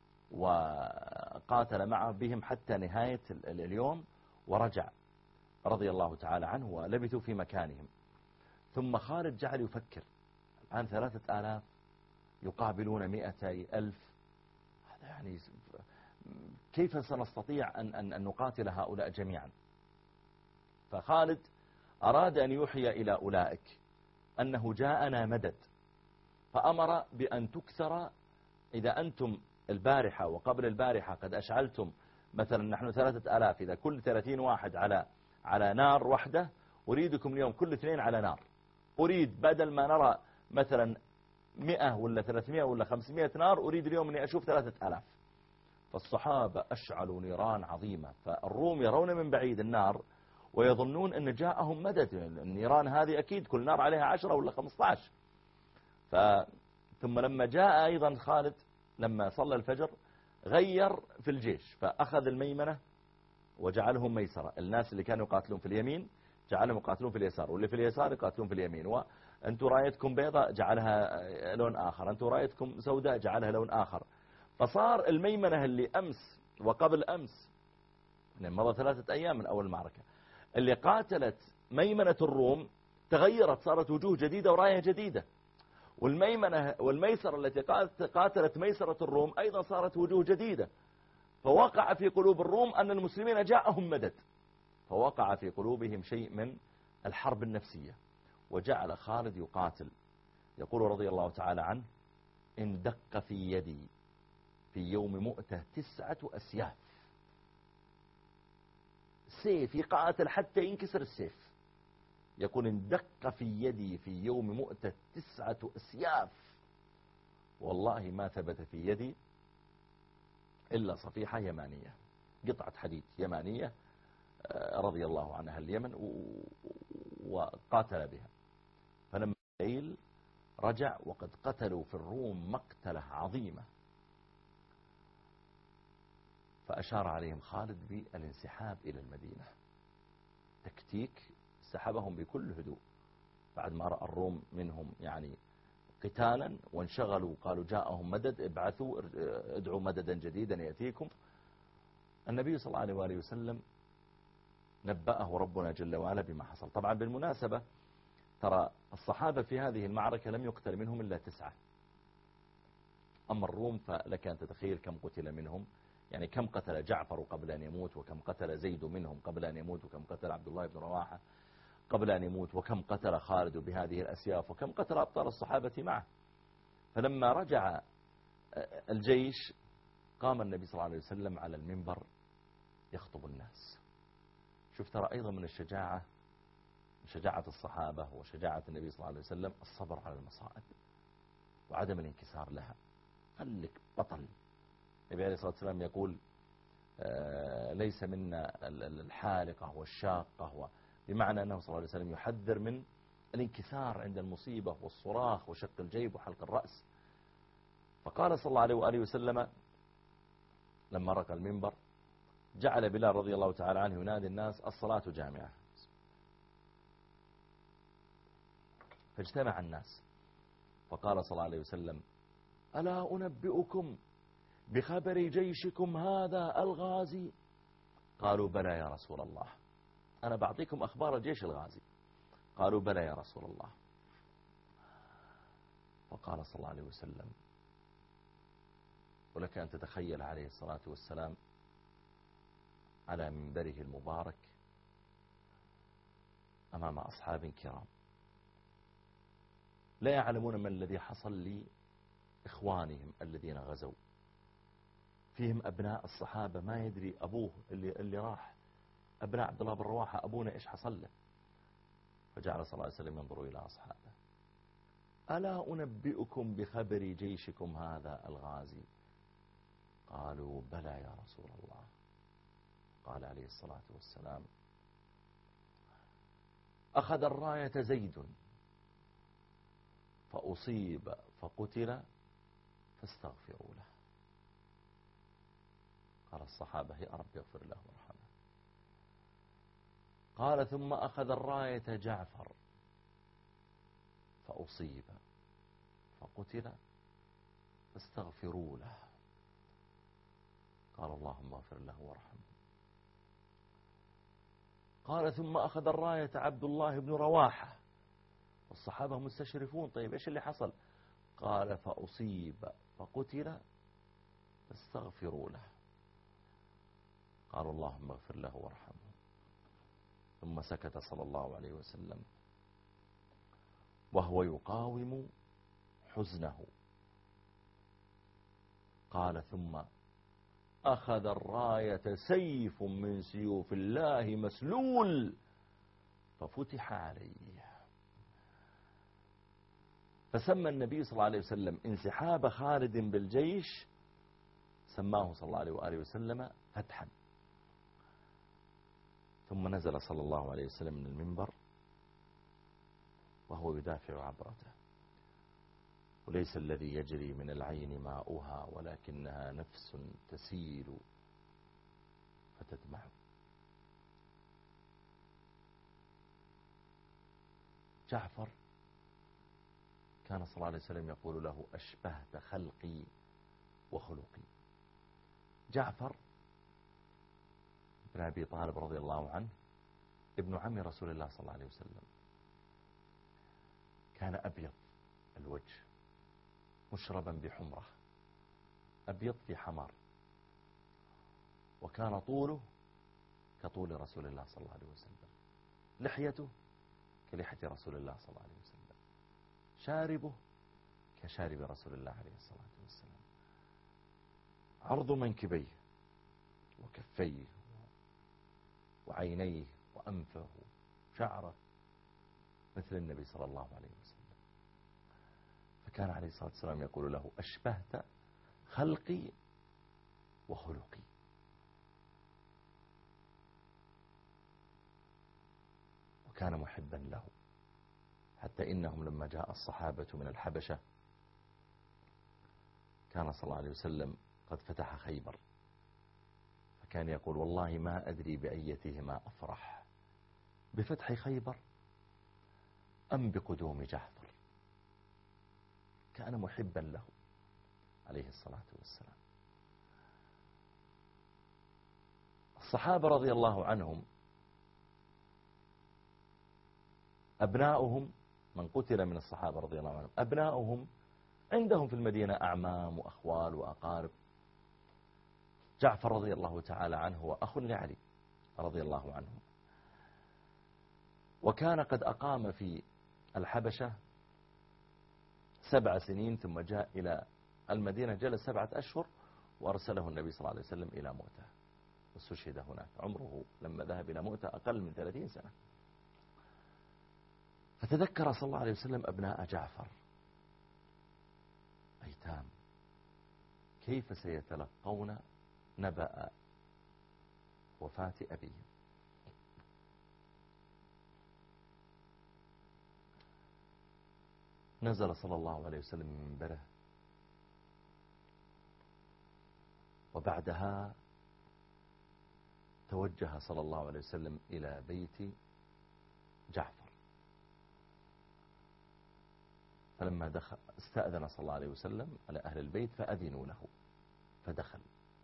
وقاتل معه بهم حتى نهاية اليوم، ورجع رضي الله تعالى عنه ولبثوا في مكانهم. ثم خالد جعل يفكر، الآن ثلاثة آلاف يقابلون مئتي ألف، هذا يعني كيف سنستطيع أن, أن, أن نقاتل هؤلاء جميعا؟ فخالد أراد أن يوحي إلى أولئك أنه جاءنا مدد، فأمر بأن تكسر، إذا أنتم البارحة وقبل البارحة قد أشعلتم مثلا نحن ثلاثة آلاف، إذا كل ثلاثين واحد على على نار واحدة، أريدكم اليوم كل اثنين على نار. أريد بدل ما نرى مثلا مئة ولا ثلاثمائة ولا خمسمائة نار، أريد اليوم أني أشوف ثلاثة آلاف. فالصحابة أشعلوا نيران عظيمة، فالروم يرون من بعيد النار ويظنون أن جاءهم مدد، النيران هذه أكيد كل نار عليها عشرة ولا خمسة عشر. ف... ثم لما جاء أيضا خالد لما صلى الفجر غير في الجيش، فأخذ الميمنة وجعلهم ميسرة. الناس اللي كانوا يقاتلون في اليمين جعلهم يقاتلون في اليسار، واللي في اليسار يقاتلون في اليمين. وأنتوا رايتكم بيضاء جعلها لون آخر، أنتوا رايتكم سوداء جعلها لون آخر. فصار الميمنة اللي أمس وقبل أمس، مضى ثلاثة أيام من أول المعركة، اللي قاتلت ميمنة الروم تغيرت، صارت وجوه جديدة وراية جديدة. والميمنة والميسرة التي قاتلت ميسرة الروم أيضا صارت وجوه جديدة. فوقع في قلوب الروم أن المسلمين جاءهم مدد، فوقع في قلوبهم شيء من الحرب النفسية، وجعل خالد يقاتل. يقول رضي الله تعالى عنه: إن دق في يدي في يوم مؤتة تسعة أسياف. سيف يقاتل حتى ينكسر السيف. يقول: إن دق في يدي في يوم مؤتة تسعة أسياف، والله ما ثبت في يدي إلا صفيحة يمانية، قطعة حديد يمانية رضي الله عنها اليمن، وقاتل بها. فلما الليل رجع وقد قتلوا في الروم مقتلة عظيمة، فأشار عليهم خالد بالانسحاب إلى المدينة. تكتيك سحبهم بكل هدوء بعد ما رأى الروم منهم يعني قتالا وانشغلوا، قالوا جاءهم مدد، ابعثوا ادعوا مددا جديدا يأتيكم. النبي صلى الله عليه وآله وسلم نبأه ربنا جل وعلا بما حصل. طبعا بالمناسبة ترى الصحابة في هذه المعركة لم يقتل منهم إلا تسعة، أما الروم فلك أن تتخيل كم قتل منهم، يعني كم قتل جعفر قبل أن يموت، وكم قتل زيد منهم قبل أن يموت، وكم قتل عبد الله بن رواحة قبل أن يموت، وكم قتل خالد بهذه الأسياف، وكم قتل أبطال الصحابة معه. فلما رجع الجيش قام النبي صلى الله عليه وسلم على المنبر يخطب الناس. شوف ترى أيضا من الشجاعة، شجاعة الصحابة وشجاعة النبي صلى الله عليه وسلم الصبر على المصائب وعدم الانكسار لها. خليك بطل. النبي عليه الصلاة والسلام يقول: آه ليس منا الحالقة والشاقة، بمعنى أنه صلى الله عليه وسلم يحذر من الانكسار عند المصيبة والصراخ وشق الجيب وحلق الرأس. فقال صلى الله عليه وآله وسلم لما رقى المنبر: جعل بلال رضي الله تعالى عنه ينادي الناس: الصلاة جامعة. فاجتمع الناس، فقال صلى الله عليه وسلم: ألا أنبئكم بخبر جيشكم هذا الغازي؟ قالوا: بلى يا رسول الله. أنا بعطيكم أخبار الجيش الغازي. قالوا: بلى يا رسول الله. فقال صلى الله عليه وسلم، ولك أن تتخيل عليه الصلاة والسلام على منبره المبارك أمام أصحاب كرام لا يعلمون ما الذي حصل لإخوانهم الذين غزوا، فيهم أبناء الصحابة ما يدري أبوه اللي, اللي راح، أبناء عبد الله بن رواحة أبونا إيش حصل له. فجعل صلى الله عليه وسلم ينظر إلى أصحابه: ألا أنبئكم بخبر جيشكم هذا الغازي؟ قالوا: بلى يا رسول الله. قال عليه الصلاة والسلام: أخذ الراية زيد فأصيب فقتل فاستغفروا له. قال الصحابة: يا رب يغفر له وارحمه. قال ثم أخذ الراية جعفر فأصيب فقتل فاستغفروا له. قال اللهم اغفر له وارحمه. قال ثم أخذ الراية عبد الله بن رواحة والصحابة مستشرفون، طيب إيش اللي حصل؟ قال فأصيب فقتل فاستغفروا له. قالوا اللهم اغفر له وارحمه. ثم سكت صلى الله عليه وسلم وهو يقاوم حزنه. قال ثم أخذ الراية سيف من سيوف الله مسلول ففتح عليه. فسمى النبي صلى الله عليه وسلم انسحاب خالد بالجيش، سماه صلى الله عليه وآله وسلم فتحا. ثم نزل صلى الله عليه وسلم من المنبر وهو يدافع عبرته. وليس الذي يجري من العين ماؤها ولكنها نفس تسيل فتدمع. جعفر كان صلى الله عليه وسلم يقول له أشبهت خلقي وخلقي. جعفر بن أبي طالب رضي الله عنه ابن عم رسول الله صلى الله عليه وسلم، كان أبيض الوجه مشربا بحمرة، أبيض في حمار، وكان طوله كطول رسول الله صلى الله عليه وسلم، لحيته كلحية رسول الله صلى الله عليه وسلم، شاربه كشارب رسول الله عليه الصلاة والسلام، عرض منكبيه وكفيه وعينيه وأنفه وشعره مثل النبي صلى الله عليه وسلم. فكان عليه الصلاة والسلام يقول له أشبهت خلقي وخلقي. وكان محبا له، حتى إنهم لما جاء الصحابة من الحبشة كان صلى الله عليه وسلم قد فتح خيبر، فكان يقول والله ما أدري بأيتهما أفرح، بفتح خيبر أم بقدوم جعفر. كان محبا له عليه الصلاة والسلام. الصحابة رضي الله عنهم أبناؤهم من قتل من الصحابة رضي الله عنهم أبناؤهم عندهم في المدينة أعمام وأخوال وأقارب. جعفر رضي الله تعالى عنه هو أخ لعلي رضي الله عنه، وكان قد أقام في الحبشة سبع سنين ثم جاء إلى المدينة، جلس سبعة أشهر وأرسله النبي صلى الله عليه وسلم إلى مؤتة واستشهد هناك. عمره لما ذهب إلى مؤتة أقل من ثلاثين سنة. فتذكر صلى الله عليه وسلم أبناء جعفر أيتام، كيف سيتلقون نبأ وفاة أبيهم. نزل صلى الله عليه وسلم من منبره، وبعدها توجه صلى الله عليه وسلم إلى بيت جعفر. فلما دخل استأذن صلى الله عليه وسلم على أهل البيت فأذنوا له فدخل.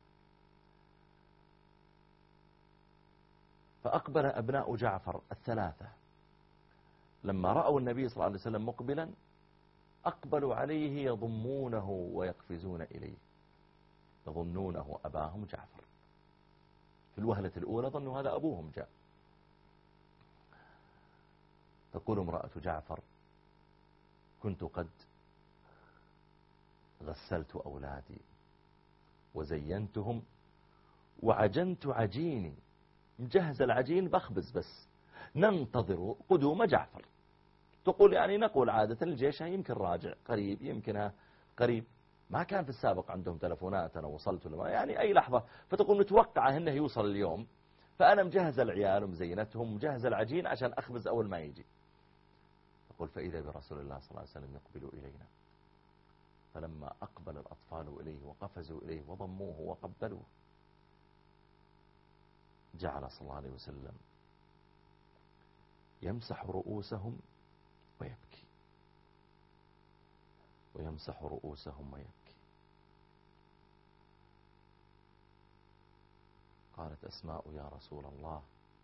فأقبل أبناء جعفر الثلاثة لما رأوا النبي صلى الله عليه وسلم مقبلا أقبلوا عليه يضمونه ويقفزون إليه، يظنونه أباهم جعفر. في الوهلة الأولى ظنوا هذا أبوهم جاء. تقول امرأة جعفر كنت قد غسلت أولادي وزينتهم وعجنت عجيني، مجهز العجين بخبز بس ننتظر قدوم جعفر. تقول يعني نقول عادة الجيش يمكن راجع قريب، يمكنها قريب. ما كان في السابق عندهم تلفونات أنا وصلت لما يعني أي لحظة، فتقول نتوقع أنه يوصل اليوم، فأنا مجهز العيال ومزينتهم مجهز العجين عشان أخبز أول ما يجي. تقول فإذا برسول الله صلى الله عليه وسلم يقبل إلينا، فلما أقبل الأطفال إليه وقفزوا إليه وضموه وقبلوه، جعل صلى الله عليه وسلم يمسح رؤوسهم ويبكي، ويمسح رؤوسهم ويبكي. قالت أسماء يا رسول الله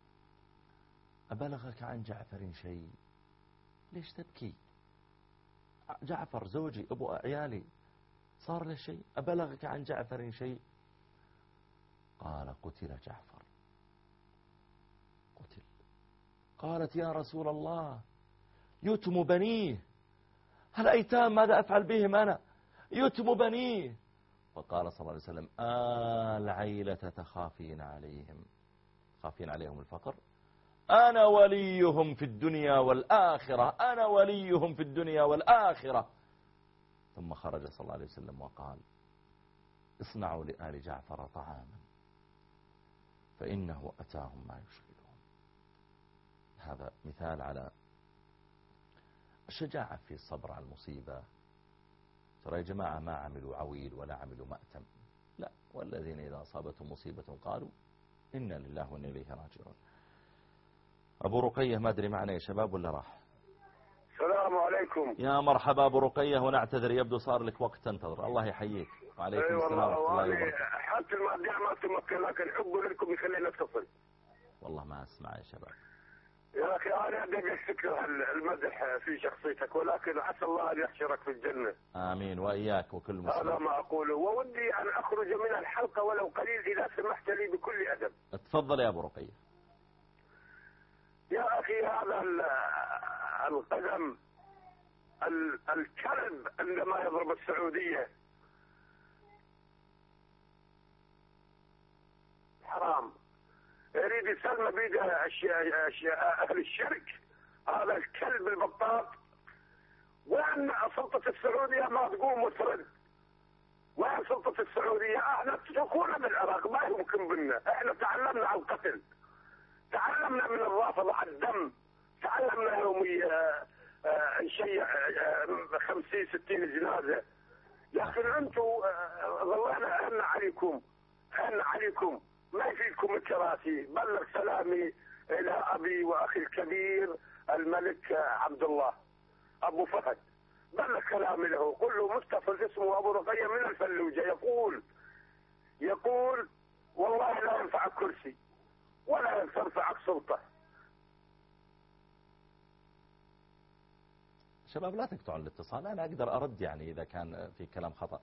أبلغك عن جعفر شيء؟ ليش تبكي؟ جعفر زوجي أبو عيالي صار له شيء، أبلغك عن جعفر شيء؟ قال قتل جعفر، قتل. قالت يا رسول الله يتم بنيه، هل أيتام ماذا أفعل بهم أنا؟ يتم بنيه. فقال صلى الله عليه وسلم آل عيلة تخافين عليهم، تخافين عليهم الفقر، أنا وليهم في الدنيا والآخرة، أنا وليهم في الدنيا والآخرة. ثم خرج صلى الله عليه وسلم وقال اصنعوا لآل جعفر طعاما فإنه أتاهم ما يشغلهم. هذا مثال على الشجاعة في الصبر على المصيبة. ترى يا جماعة ما عملوا عويل ولا عملوا مأتم، لا، والذين إذا أصابتهم مصيبة قالوا إنا لله وإنا إليه راجعون. أبو رقية ما أدري معنا يا شباب ولا راح؟ السلام عليكم. يا مرحبا أبو رقية، ونعتذر يبدو صار لك وقت تنتظر. الله يحييك. وعليكم أي السلام ورحمة الله والله وبركاته. حتى المواضيع ما تمكن، لكن حبه لكم يخلينا نتصل. والله ما أسمع يا شباب. يا أخي أنا أبي أشكر المدح في شخصيتك، ولكن عسى الله أن يحشرك في الجنة. آمين وإياك وكل مسلم. هذا ما أقوله، وودي أن أخرج من الحلقة ولو قليل إذا سمحت لي بكل أدب. تفضل يا أبو رقية. يا أخي هذا القدم الكلب عندما يضرب السعودية حرام، يريد يسلم بيده أشياء أشياء أهل الشرك. هذا الكلب البطاط، وأن سلطة السعودية ما تقوم وترد. وين سلطة السعودية؟ احنا تشوفونا بالعراق ما يمكن بنا، احنا تعلمنا على القتل، تعلمنا من الرافضة على الدم، تعلمنا يومي نشيع خمسين ستين جنازة. لكن انتم ظلنا عنا عليكم، عنا عليكم، ما يفيدكم الكراسي. بلغ سلامي الى ابي واخي الكبير الملك عبد الله ابو فهد، بلغ كلامي له، قل له متصل اسمه ابو رقية من الفلوجة، يقول يقول والله لا ينفعك كرسي ولا تنفعك سلطة. شباب لا تقطعون الاتصال، أنا أقدر أرد يعني إذا كان في كلام خطأ.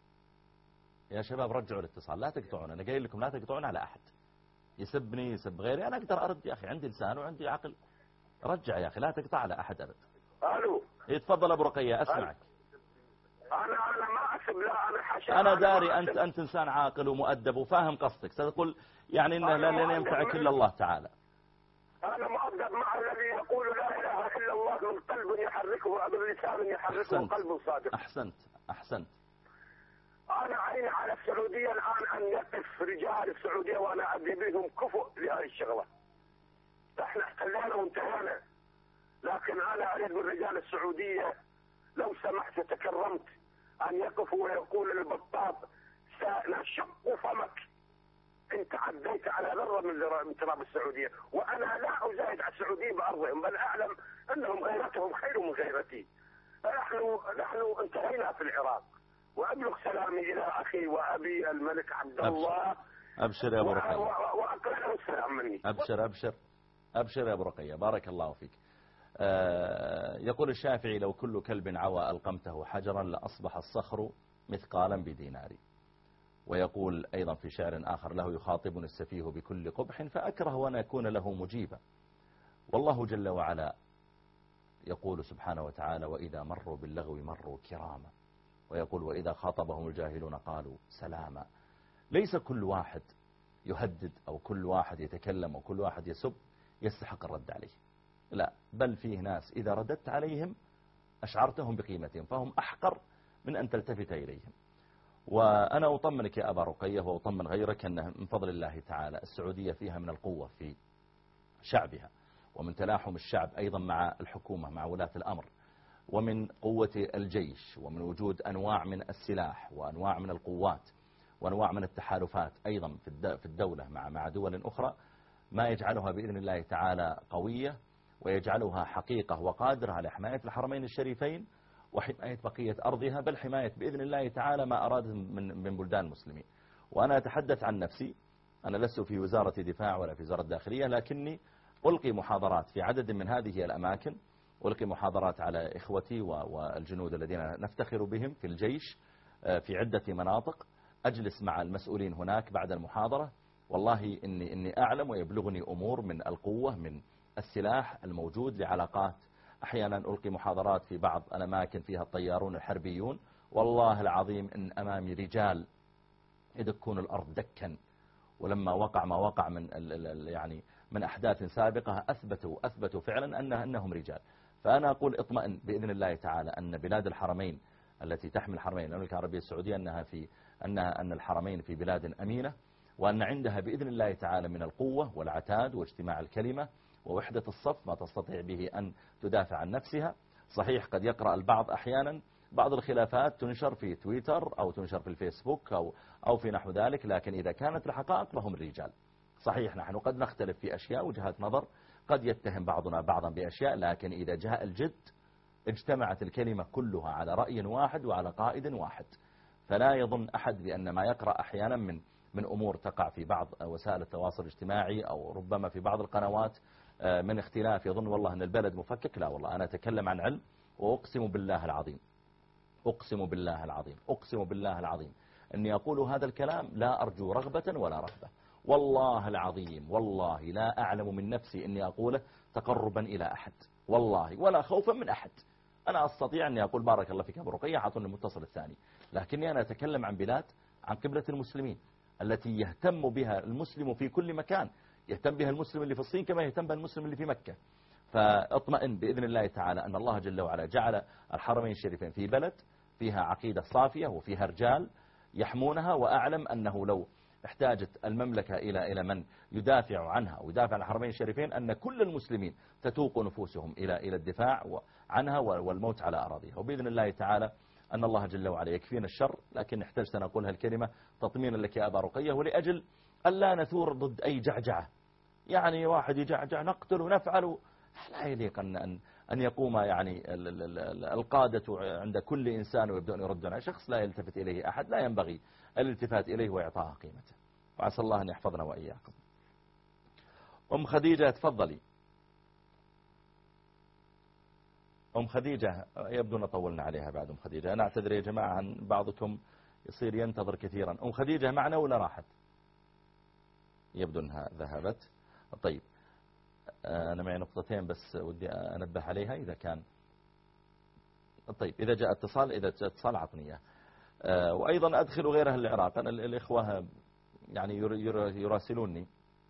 يا شباب رجعوا الاتصال، لا تقطعون. أنا قايل لكم لا تقطعون على أحد، يسبني يسب غيري، أنا أقدر أرد يا أخي، عندي لسان وعندي عقل. رجع يا أخي، لا تقطع على أحد أبد. ألو. يتفضل أبو رقية أسمعك. أنا أنا ما أسب، لا أنا حاشا. أنا داري أنت أنت إنسان عاقل ومؤدب وفاهم قصدك، ستقول يعني إنه لا لا ينفعك إلا الله تعالى. أنا مؤدب مع الذي يقول لا إله إلا الله من قلب يحركه، من لسان يحركه، قلب صادق. أحسنت أحسنت. أنا عيني على السعودية الآن أن يقف رجال السعودية، وأنا أدي بهم كفؤ لهذه الشغلة. إحنا احتلنا وانتهينا، لكن أنا أريد من رجال السعودية لو سمحت وتكرمت أن يقفوا ويقول للبطاط سنشق فمك، أنت عديت على ذرة من تراب السعودية، وأنا لا أزايد على السعودية بأرضهم، بل أعلم أنهم غيرتهم خير من غيرتي. نحن نحن انتهينا في العراق. وأبلغ سلامي إلى أخي وأبي الملك عبد الله. أبشر يا أبو رقية. وأقول له السلام مني. أبشر أبشر أبشر يا أبو رقية، بارك الله فيك. آه يقول الشافعي لو كل كلب عوى ألقمته حجرا لأصبح الصخر مثقالا بديناري. ويقول أيضا في شعر آخر له يخاطبني السفيه بكل قبح فأكره أن أكون له مجيبا. والله جل وعلا يقول سبحانه وتعالى وإذا مروا باللغو مروا كراما. ويقول وإذا خاطبهم الجاهلون قالوا سلاما. ليس كل واحد يهدد أو كل واحد يتكلم أو كل واحد يسب يستحق الرد عليه، لا، بل فيه ناس إذا رددت عليهم أشعرتهم بقيمتهم فهم أحقر من أن تلتفت إليهم. وأنا أطمنك يا أبا رقية وأطمن غيرك أن من فضل الله تعالى السعودية فيها من القوة في شعبها، ومن تلاحم الشعب أيضا مع الحكومة مع ولاة الأمر، ومن قوة الجيش، ومن وجود أنواع من السلاح وأنواع من القوات وأنواع من التحالفات أيضا في الدولة مع مع دول أخرى، ما يجعلها بإذن الله تعالى قوية ويجعلها حقيقة وقادر على حماية الحرمين الشريفين وحماية بقية أرضها، بل حماية بإذن الله تعالى ما أراد من من بلدان المسلمين. وأنا أتحدث عن نفسي، أنا لست في وزارة دفاع ولا في وزارة داخلية، لكني ألقي محاضرات في عدد من هذه الأماكن، ألقي محاضرات على إخوتي والجنود الذين نفتخر بهم في الجيش في عدة مناطق. أجلس مع المسؤولين هناك بعد المحاضرة، والله إني, إني أعلم ويبلغني أمور من القوة من السلاح الموجود لعلاقات. أحيانا ألقي محاضرات في بعض الأماكن فيها الطيارون الحربيون، والله العظيم إن أمامي رجال يدكون الأرض دكا، ولما وقع ما وقع من يعني من أحداث سابقة أثبتوا أثبتوا فعلا أن أنهم رجال. فأنا أقول اطمئن بإذن الله تعالى أن بلاد الحرمين التي تحمل الحرمين المملكة العربية السعودية أنها في أنها أن الحرمين في بلاد أمينة، وأن عندها بإذن الله تعالى من القوة والعتاد واجتماع الكلمة ووحدة الصف ما تستطيع به أن تدافع عن نفسها. صحيح قد يقرأ البعض أحيانا بعض الخلافات تنشر في تويتر أو تنشر في الفيسبوك أو أو في نحو ذلك، لكن إذا كانت الحقائق فهم الرجال. صحيح نحن قد نختلف في أشياء وجهات نظر، قد يتهم بعضنا بعضا بأشياء، لكن إذا جاء الجد اجتمعت الكلمة كلها على رأي واحد وعلى قائد واحد. فلا يظن أحد بأن ما يقرأ أحيانا من من أمور تقع في بعض وسائل التواصل الاجتماعي أو ربما في بعض القنوات من اختلاف يظن والله أن البلد مفكك. لا والله، أنا أتكلم عن علم، وأقسم بالله العظيم أقسم بالله العظيم أقسم بالله العظيم أني أقول هذا الكلام لا أرجو رغبة ولا رهبة، والله العظيم والله لا أعلم من نفسي أني أقوله تقربا إلى أحد والله، ولا خوفا من أحد. أنا أستطيع أني أقول بارك الله فيك أبو رقية، أعطوني المتصل الثاني، لكني أنا أتكلم عن بلاد، عن قبلة المسلمين التي يهتم بها المسلم في كل مكان، يهتم بها المسلم اللي في الصين كما يهتم بها المسلم اللي في مكة. فاطمئن بإذن الله تعالى أن الله جل وعلا جعل الحرمين الشريفين في بلد فيها عقيدة صافية وفيها رجال يحمونها، وأعلم أنه لو احتاجت المملكة إلى إلى من يدافع عنها ويدافع عن الحرمين الشريفين أن كل المسلمين تتوق نفوسهم إلى إلى الدفاع عنها والموت على أراضيها. وبإذن الله تعالى أن الله جل وعلا يكفينا الشر، لكن احتجت أن أقول هالكلمة تطمينا لك يا أبا رقية، ولأجل ألا نثور ضد أي جعجعة، يعني واحد يجعجع نقتل ونفعل، لا يليق أن أن أن يقوم يعني القادة عند كل إنسان ويبدأون يردون على شخص لا يلتفت إليه أحد، لا ينبغي الالتفات إليه وإعطاها قيمته، وعسى الله أن يحفظنا وإياكم. أم خديجة تفضلي. أم خديجة يبدو أن طولنا عليها بعد أم خديجة، أنا أعتذر يا جماعة عن بعضكم يصير ينتظر كثيرا. أم خديجة معنا ولا راحت؟ يبدو أنها ذهبت. طيب أنا معي نقطتين بس ودي أنبه عليها إذا كان. طيب إذا جاء اتصال إذا جاء اتصال عطني إياه. وأيضا أدخل غير أهل العراق، أنا الإخوة يعني يراسلوني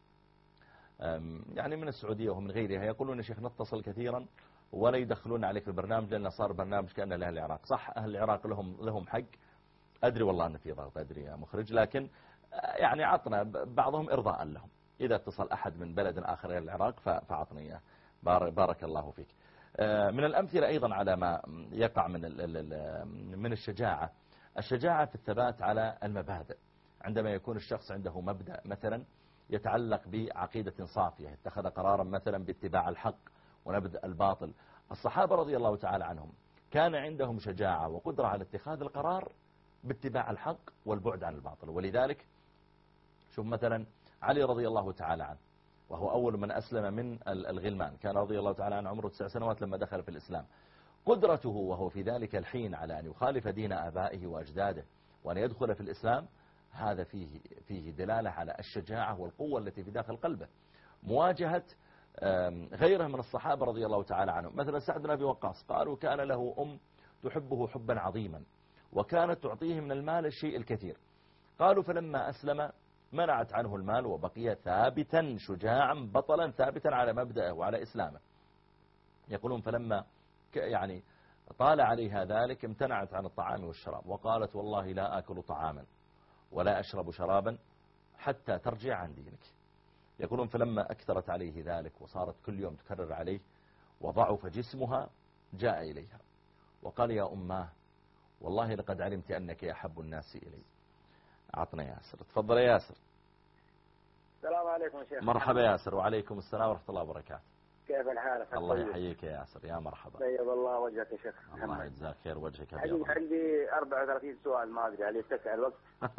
يعني من السعودية ومن غيرها يقولون يا شيخ نتصل كثيرا ولا يدخلون عليك البرنامج لأنه صار برنامج كأنه لأهل العراق. صح أهل العراق لهم لهم حق، أدري والله أن في ضغط، أدري يا مخرج، لكن يعني عطنا بعضهم إرضاء لهم. إذا اتصل أحد من بلد آخر غير العراق فعطني إياه، بارك الله فيك. من الأمثلة أيضا على ما يقع من من الشجاعة، الشجاعة في الثبات على المبادئ. عندما يكون الشخص عنده مبدأ مثلا يتعلق بعقيدة صافية، اتخذ قرارا مثلا باتباع الحق ونبذ الباطل. الصحابة رضي الله تعالى عنهم كان عندهم شجاعة وقدرة على اتخاذ القرار باتباع الحق والبعد عن الباطل. ولذلك شوف مثلا علي رضي الله تعالى عنه، وهو أول من أسلم من الغلمان، كان رضي الله تعالى عنه عمره تسع سنوات لما دخل في الإسلام. قدرته وهو في ذلك الحين على أن يخالف دين آبائه وأجداده وأن يدخل في الإسلام، هذا فيه فيه دلالة على الشجاعة والقوة التي في داخل قلبه، مواجهة غيره من الصحابة رضي الله تعالى عنهم. مثلا سعد بن أبي وقاص قالوا كان له أم تحبه حبا عظيما وكانت تعطيه من المال الشيء الكثير. قالوا فلما أسلم منعت عنه المال وبقي ثابتا شجاعا بطلا ثابتا على مبدأه وعلى إسلامه. يقولون فلما يعني طال عليها ذلك امتنعت عن الطعام والشراب وقالت والله لا آكل طعاما ولا أشرب شرابا حتى ترجع عن دينك. يقولون فلما أكثرت عليه ذلك وصارت كل يوم تكرر عليه وضعف جسمها جاء إليها وقال يا أماه والله لقد علمت أنك أحب الناس إلي. أعطنا ياسر. تفضل يا ياسر. السلام عليكم يا شيخ. مرحبا ياسر. وعليكم السلام ورحمة الله وبركاته. كيف الحال؟ الله يحييك يا ياسر، يا مرحبا. طيب الله وجهك يا شيخ. الله يجزاك خير، وجهك ابيض. عندي أربعة وثلاثين سؤال، ما ادري هل يتسع الوقت؟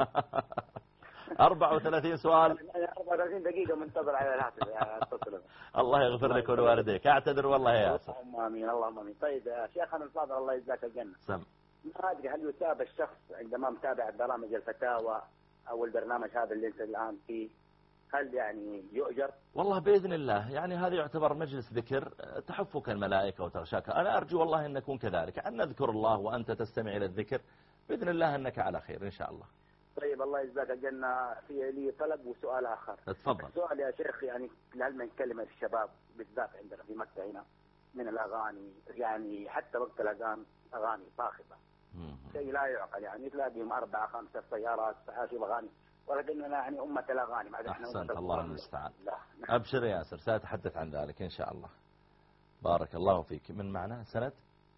أربعة وثلاثين سؤال؟ أربعة وثلاثين دقيقة منتظر على الهاتف يا اتصل. الله يغفر لك ولوالديك، اعتذر والله يا ياسر. اللهم امين اللهم امين. طيب يا شيخنا الفاضل الله يجزاك الجنة. سم. ما ادري هل يتابع الشخص عندما متابع برامج الفتاوى او البرنامج هذا اللي انت الان فيه، هل يعني يؤجر؟ والله بإذن الله، يعني هذا يعتبر مجلس ذكر تحفك الملائكة وتغشاك. أنا أرجو والله أن نكون كذلك، أن نذكر الله وأنت تستمع إلى الذكر، بإذن الله أنك على خير إن شاء الله. طيب الله يجزاك الجنة. في لي طلب وسؤال آخر. تفضل. السؤال يا شيخ، يعني لعلم كلمة الشباب بالذات عندنا في مكة هنا من الأغاني، يعني حتى وقت الأذان أغاني صاخبة، شيء لا يعقل. يعني تلاقيهم أربعة خمسة سيارات حاسب أغاني، ولكننا يعني أمة الأغاني. أحسنت، الله المستعان. أبشر يا ياسر، سأتحدث عن ذلك إن شاء الله. بارك الله فيك. من معنا سند؟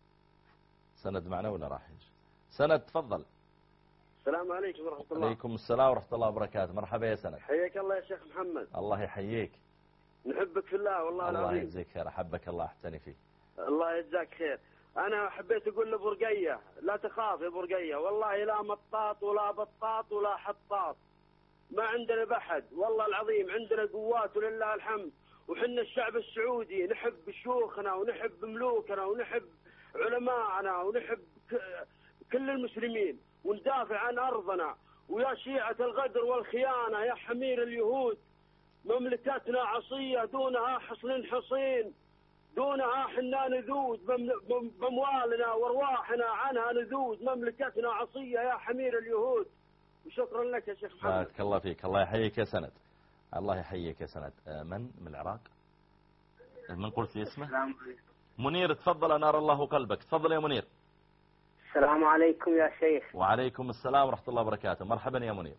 سند معنا ولا راح يجي؟ سند تفضل. السلام عليكم ورحمة الله. عليكم السلام ورحمة الله وبركاته. مرحبا يا سند. حياك الله يا شيخ محمد. الله يحييك. نحبك في الله والله العظيم. الله يجزيك خير، أحبك الله، أحتني فيه. الله يجزاك خير. أنا حبيت أقول لبرقية لا تخاف يا برقية، والله لا مطاط ولا بطاط ولا حطاط، ما عندنا بحد والله العظيم، عندنا قوات ولله الحمد. وحنا الشعب السعودي نحب شيوخنا ونحب ملوكنا ونحب علماءنا ونحب كل المسلمين، وندافع عن أرضنا. ويا شيعة الغدر والخيانة يا حمير اليهود، مملكتنا عصية دونها حصن حصين، دونها حنا نذود، باموالنا وارواحنا عنها نذود، مملكتنا عصية يا حمير اليهود. وشكرا لك يا شيخ محمد. بارك الله فيك، الله يحييك يا سند. الله يحييك يا سند. من من العراق؟ من قلت لي اسمه؟ منير، تفضل أنار الله قلبك. تفضل يا منير. السلام عليكم يا شيخ. وعليكم السلام ورحمة الله وبركاته. مرحبا يا منير.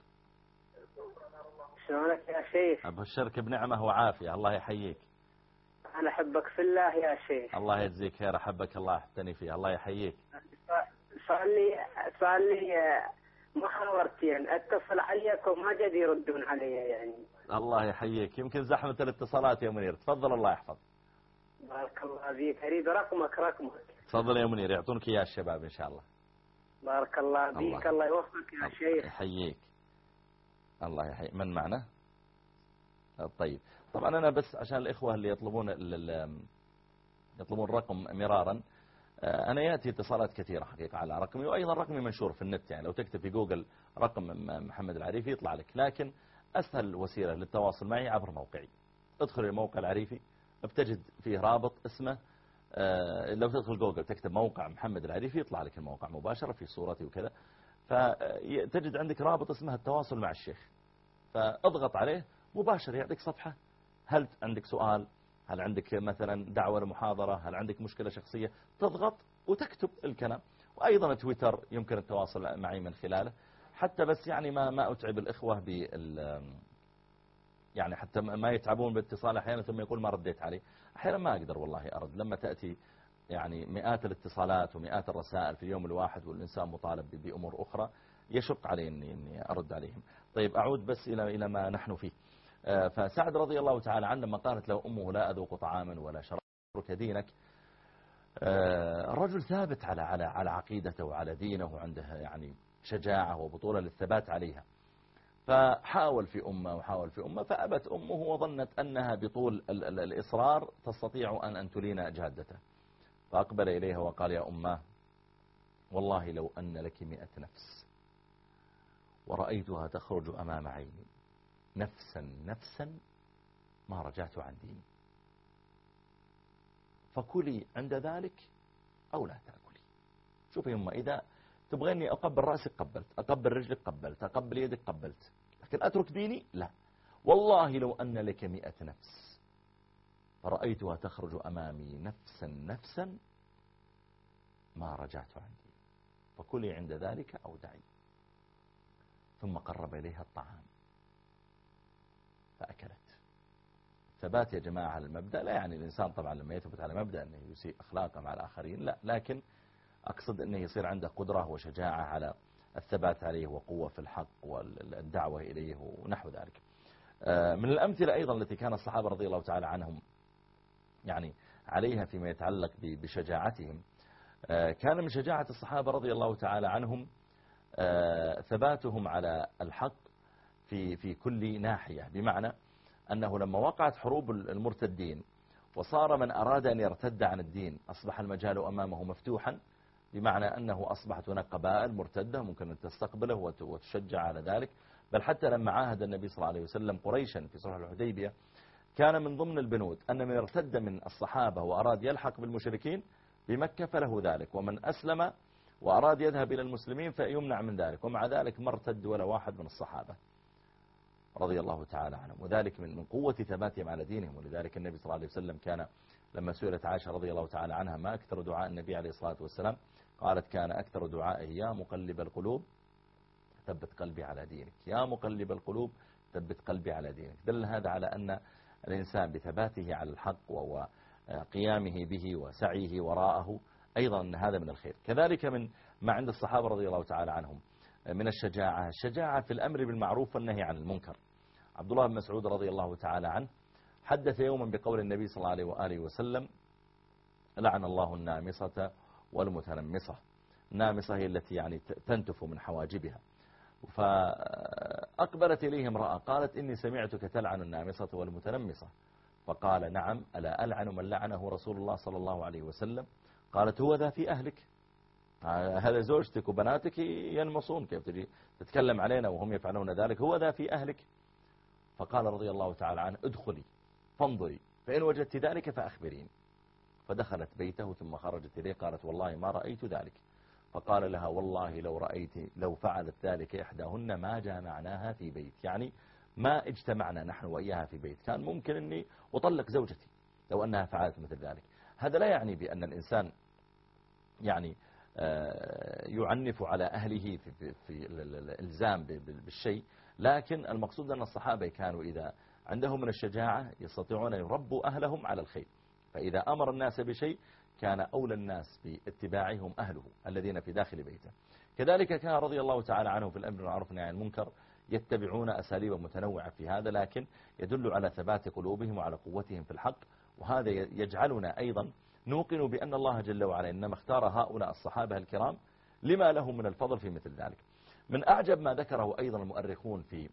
شلونك يا شيخ؟ أبشرك بنعمة وعافية، الله يحييك. أنا أحبك في الله يا شيخ. الله يجزيك خير، أحبك الله، أحتني فيه، الله يحييك. صار لي صار لي محاورتين اتصل عليك وما جد يردون علي يعني. الله يحييك، يمكن زحمة الاتصالات يا منير. تفضل الله يحفظ. بارك الله فيك. أريد رقمك رقمك. تفضل يا منير، يعطونك إياه الشباب إن شاء الله. بارك الله فيك. الله, الله يوفقك يا شيخ. يحييك. الله يحييك. من معنا؟ طيب، طبعا أنا بس عشان الإخوة اللي يطلبون يطلبون الرقم مرارا، أنا يأتي اتصالات كثيرة حقيقة على رقمي، وأيضا رقمي منشور في النت، يعني لو تكتب في جوجل رقم محمد العريفي يطلع لك، لكن أسهل وسيلة للتواصل معي عبر موقعي. ادخل الموقع العريفي، بتجد فيه رابط اسمه، لو تدخل جوجل تكتب موقع محمد العريفي يطلع لك الموقع مباشرة في صورتي وكذا، فتجد عندك رابط اسمه التواصل مع الشيخ، فاضغط عليه مباشر يعطيك صفحة. هل عندك سؤال؟ هل عندك مثلا دعوة لمحاضرة؟ هل عندك مشكلة شخصية؟ تضغط وتكتب الكلام. وأيضا تويتر يمكن التواصل معي من خلاله، حتى بس يعني ما ما أتعب الإخوة بال يعني حتى ما يتعبون باتصال أحيانا ثم يقول ما رديت عليه. أحيانا ما أقدر والله أرد لما تأتي يعني مئات الاتصالات ومئات الرسائل في اليوم الواحد، والإنسان مطالب بأمور أخرى، يشق علي إني, إني أرد عليهم. طيب أعود بس إلى إلى ما نحن فيه. فسعد رضي الله تعالى عنه لما قالت له أمه لا أذوق طعاما ولا شرابك دينك، الرجل ثابت على على على عقيدته وعلى دينه، وعنده يعني شجاعة وبطولة للثبات عليها. فحاول في أمه وحاول في أمه فأبت أمه، وظنت أنها بطول الإصرار تستطيع أن أن تلين جادته. فأقبل إليها وقال يا أمه والله لو أن لك مئة نفس ورأيتها تخرج أمام عيني نفسا نفسا ما رجعت عن ديني، فكلي عند ذلك أو لا تأكلي. شوفي يما، إذا تبغيني أقبل رأسك قبلت، أقبل رجلك قبلت، أقبل يدك قبلت، لكن أترك ديني لا. والله لو أن لك مئة نفس فرأيتها تخرج أمامي نفسا نفسا ما رجعت عن ديني، فكلي عند ذلك أو دعي. ثم قرب إليها الطعام فأكلت. ثبات يا جماعة على المبدأ لا يعني الإنسان طبعا لما يثبت على مبدأ أنه يسيء أخلاقه مع الآخرين، لا، لكن أقصد أنه يصير عنده قدرة وشجاعة على الثبات عليه وقوة في الحق والدعوة إليه ونحو ذلك. من الأمثلة أيضا التي كان الصحابة رضي الله تعالى عنهم يعني عليها فيما يتعلق بشجاعتهم. كان من شجاعة الصحابة رضي الله تعالى عنهم ثباتهم على الحق في في كل ناحية، بمعنى أنه لما وقعت حروب المرتدين وصار من أراد أن يرتد عن الدين أصبح المجال أمامه مفتوحا، بمعنى أنه أصبحت هناك قبائل مرتدة ممكن أن تستقبله وتشجع على ذلك. بل حتى لما عاهد النبي صلى الله عليه وسلم قريشا في صلح الحديبية كان من ضمن البنود أن من ارتد من الصحابة وأراد يلحق بالمشركين بمكة فله ذلك، ومن أسلم وأراد يذهب إلى المسلمين فيمنع من ذلك، ومع ذلك ما ارتد ولا واحد من الصحابة رضي الله تعالى عنهم، وذلك من قوة ثباتهم على دينهم. ولذلك النبي صلى الله عليه وسلم كان لما سئلت عائشة رضي الله تعالى عنها ما أكثر دعاء النبي عليه الصلاة والسلام، قالت كان أكثر دعائه يا مقلب القلوب ثبت قلبي على دينك، يا مقلب القلوب ثبت قلبي على دينك. دل هذا على أن الإنسان بثباته على الحق وقيامه به وسعيه وراءه أيضا أن هذا من الخير. كذلك من ما عند الصحابة رضي الله تعالى عنهم من الشجاعة، الشجاعة في الأمر بالمعروف والنهي عن المنكر. عبد الله بن مسعود رضي الله تعالى عنه حدث يوما بقول النبي صلى الله عليه وآله وسلم لعن الله النامصة والمتنمصة. النامصة هي التي يعني تنتف من حواجبها. فأقبلت إليه امرأة قالت إني سمعتك تلعن النامصة والمتنمصة، فقال نعم ألا ألعن من لعنه رسول الله صلى الله عليه وسلم؟ قالت هو ذا في أهلك، هذا زوجتك وبناتك ينمصون، كيف تجي تتكلم علينا وهم يفعلون ذلك؟ هو ذا في أهلك. فقال رضي الله تعالى عنه ادخلي فانظري فإن وجدت ذلك فأخبرين. فدخلت بيته ثم خرجت إليه قالت والله ما رأيت ذلك. فقال لها والله لو رأيت لو فعلت ذلك إحداهن ما جامعناها في بيت، يعني ما اجتمعنا نحن وإياها في بيت، كان ممكن أني أطلق زوجتي لو أنها فعلت مثل ذلك. هذا لا يعني بأن الإنسان يعني يعنف على أهله في, في, في الإلزام بالشيء، لكن المقصود أن الصحابة كانوا إذا عندهم من الشجاعة يستطيعون أن يربوا أهلهم على الخير، فإذا أمر الناس بشيء كان أولى الناس باتباعهم أهله الذين في داخل بيته. كذلك كان رضي الله تعالى عنه في الأمر بالمعروف والنهي عن المنكر يتبعون أساليب متنوعة في هذا، لكن يدل على ثبات قلوبهم وعلى قوتهم في الحق. وهذا يجعلنا أيضا نوقن بأن الله جل وعلا إنما اختار هؤلاء الصحابة الكرام لما لهم من الفضل في مثل ذلك. من أعجب ما ذكره أيضا المؤرخون في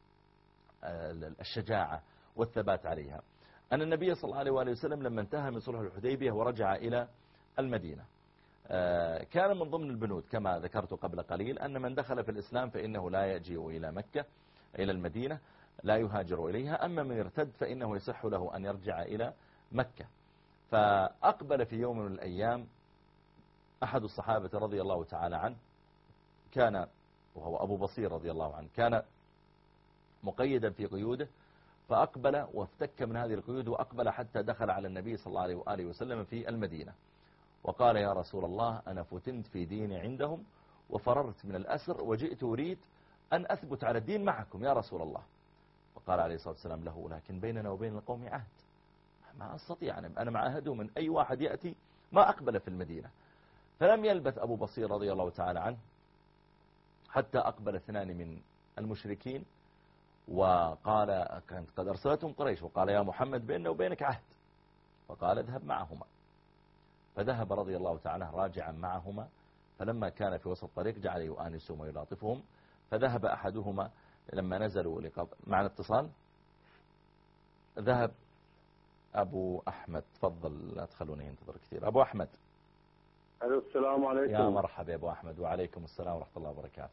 الشجاعة والثبات عليها أن النبي صلى الله عليه وآله وسلم لما انتهى من صلح الحديبية ورجع إلى المدينة كان من ضمن البنود كما ذكرت قبل قليل أن من دخل في الإسلام فإنه لا يجيء إلى مكة إلى المدينة، لا يهاجر إليها، أما من ارتد فإنه يصح له أن يرجع إلى مكة. فأقبل في يوم من الأيام أحد الصحابة رضي الله تعالى عنه كان وهو أبو بصير رضي الله عنه كان مقيدا في قيوده، فأقبل وافتك من هذه القيود وأقبل حتى دخل على النبي صلى الله عليه وآله وسلم في المدينة وقال يا رسول الله أنا فتنت في ديني عندهم وفررت من الأسر وجئت أريد أن أثبت على الدين معكم يا رسول الله. فقال عليه الصلاة والسلام له لكن بيننا وبين القوم عهد، ما أستطيع أنا معاهده من أي واحد يأتي ما أقبل في المدينة. فلم يلبث أبو بصير رضي الله تعالى عنه حتى أقبل اثنان من المشركين وقال كانت قد أرسلتهم قريش وقال يا محمد بيننا وبينك عهد، فقال اذهب معهما. فذهب رضي الله تعالى راجعا معهما، فلما كان في وسط الطريق جعل يؤانسهم ويلاطفهم، فذهب أحدهما لما نزلوا لقب مع الاتصال ذهب أبو أحمد. تفضل لا تخلوني انتظر كثير. أبو أحمد. السلام عليكم. يا مرحبا يا أبو أحمد. وعليكم السلام ورحمة الله وبركاته.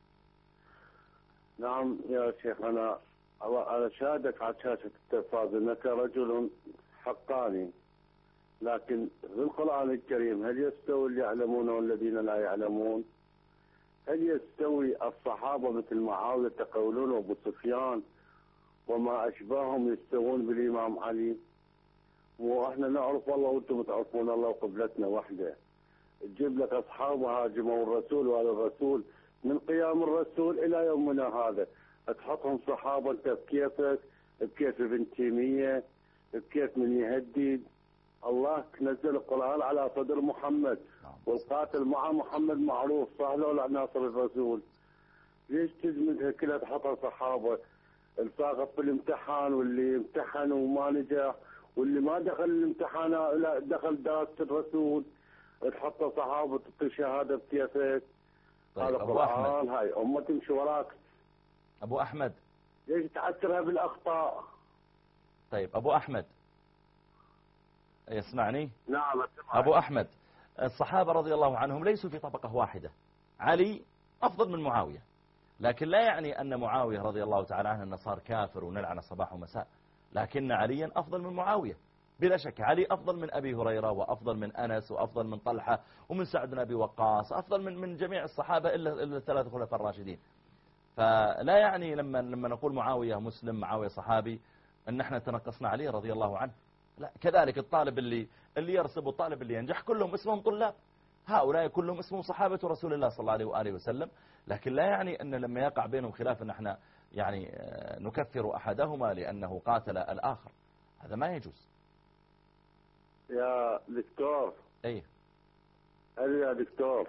نعم يا شيخ، أنا أنا شاهدك على شاشة التلفاز أنك رجل حقاني، لكن في القرآن الكريم هل يستوي اللي يعلمون والذين لا يعلمون؟ هل يستوي الصحابة مثل معاوية تقولون وأبو سفيان وما أشباههم يستوون بالإمام علي؟ وإحنا نعرف الله وأنتم تعرفون الله وقبلتنا وحده. تجيب لك أصحاب هاجموا الرسول وآل الرسول من قيام الرسول إلى يومنا هذا، تحطهم صحابة أنت بكيفك، بكيف ابن تيمية، بكيف من يهدد. الله نزل القرآن على صدر محمد والقاتل مع محمد معروف، صح لو لا ناصر الرسول؟ ليش تدمجها كلها تحطها صحابة؟ الساقط في الامتحان واللي امتحن وما نجح واللي ما دخل الامتحانات لا دخل دراسة الرسول تحط صحابة تعطي شهادة بكيفك. طيب هذا أبو قرآن، أحمد. هاي أمة تمشي وراك. أبو أحمد ليش تعثرها بالأخطاء؟ طيب أبو أحمد يسمعني؟ نعم أسمع. أبو أحمد، الصحابة رضي الله عنهم ليسوا في طبقة واحدة. علي أفضل من معاوية، لكن لا يعني أن معاوية رضي الله تعالى عنه أنه صار كافر ونلعن صباح ومساء، لكن عليا أفضل من معاوية بلا شك. علي أفضل من أبي هريرة وأفضل من أنس وأفضل من طلحة ومن سعد بن أبي وقاص، أفضل من من جميع الصحابة إلا إلا الثلاث خلفاء الراشدين. فلا يعني لما لما نقول معاوية مسلم معاوية صحابي أن احنا تنقصنا عليه رضي الله عنه، لا. كذلك الطالب اللي اللي يرسب والطالب اللي ينجح كلهم اسمهم طلاب، هؤلاء كلهم اسمهم صحابة رسول الله صلى الله عليه وآله وسلم، لكن لا يعني أن لما يقع بينهم خلاف أن احنا يعني نكفر أحدهما لأنه قاتل الآخر، هذا ما يجوز. يا دكتور. ايه يا دكتور،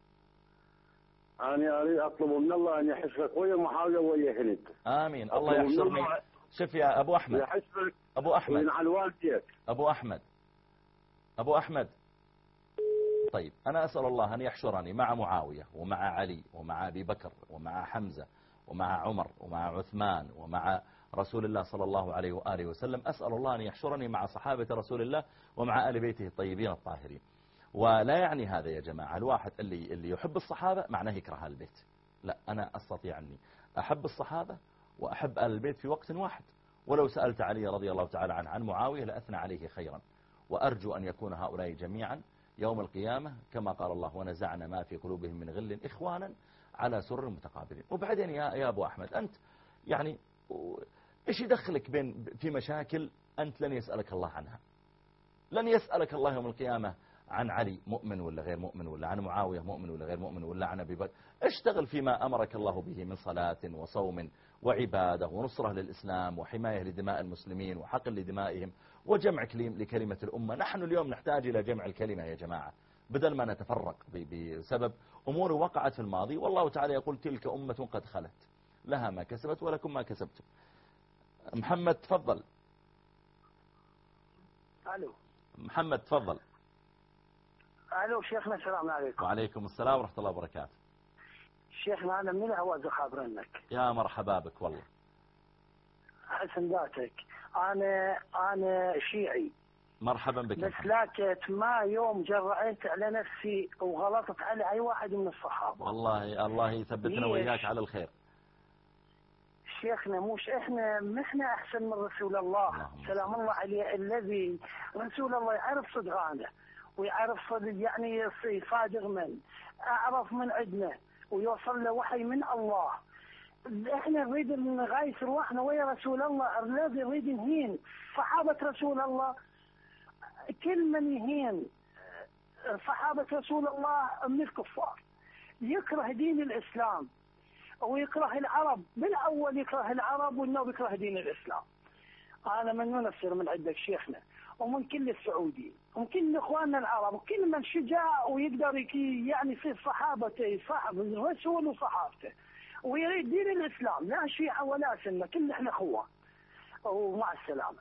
أنا أريد أطلب من الله أن يحشرك ويا معاوية ويا هند. آمين. الله يحشرني. شوف يا أبو أحمد، يحشرك أبو أحمد وينعل والديك. أبو أحمد أبو أحمد طيب أنا أسأل الله أن يحشرني مع معاوية ومع علي ومع أبي بكر ومع حمزة ومع عمر ومع عثمان ومع رسول الله صلى الله عليه وآله وسلم. أسأل الله أن يحشرني مع صحابة رسول الله ومع آل بيته الطيبين الطاهرين. ولا يعني هذا يا جماعة الواحد اللي اللي يحب الصحابة معناه يكره آل البيت، لا. أنا أستطيع أني أحب الصحابة وأحب آل البيت في وقت واحد. ولو سألت علي رضي الله تعالى عنه عن معاوية لأثنى عليه خيرا، وأرجو أن يكون هؤلاء جميعا يوم القيامة كما قال الله ونزعنا ما في قلوبهم من غل إخوانا على سرر متقابلين. وبعدين يا يا أبو أحمد، أنت يعني إيش يدخلك بين في مشاكل أنت لن يسألك الله عنها؟ لن يسألك الله يوم القيامة عن علي مؤمن ولا غير مؤمن، ولا عن معاوية مؤمن ولا غير مؤمن، ولا عن أبي بكر. اشتغل فيما أمرك الله به من صلاة وصوم وعبادة ونصرة للإسلام وحماية لدماء المسلمين وحقن لدمائهم وجمع لكلمة الأمة. نحن اليوم نحتاج إلى جمع الكلمة يا جماعة، بدل ما نتفرق بسبب أمور وقعت في الماضي. والله تعالى يقول تلك أمة قد خلت لها ما كسبت ولكم ما كسبتم. محمد تفضل. ألو محمد تفضل. ألو شيخنا، السلام عليكم. وعليكم السلام ورحمة الله وبركاته. شيخنا أنا من الهواز أخابرنك. يا مرحبا بك والله. حسن ذاتك. أنا أنا شيعي. مرحبا بك. بس لكن ما يوم جرأت على نفسي وغلطت على أي واحد من الصحابة. والله الله يثبتنا وإياك على الخير. شيخنا مش احنا احنا احسن من رسول الله سلام الله عليه، الذي رسول الله يعرف صدقانه ويعرف صدق يعني صادق من اعرف من عندنا ويوصل له وحي من الله. احنا نريد نغايس روحنا ويا رسول الله، الذي نريد نهين صحابة رسول الله. كل من يهين صحابة رسول الله من الكفار، يكره دين الإسلام ويكره العرب. بالأول يكره العرب والنوب يكره دين الإسلام. أنا من ننصر من عندك شيخنا ومن كل السعوديين ومن كل إخواننا العرب وكل من شجاع ويقدر يعني يصير صحابته صاحب الرسول وصحابته ويريد دين الإسلام، لا شيعة ولا سنة، كل احنا أخوة. ومع السلامة.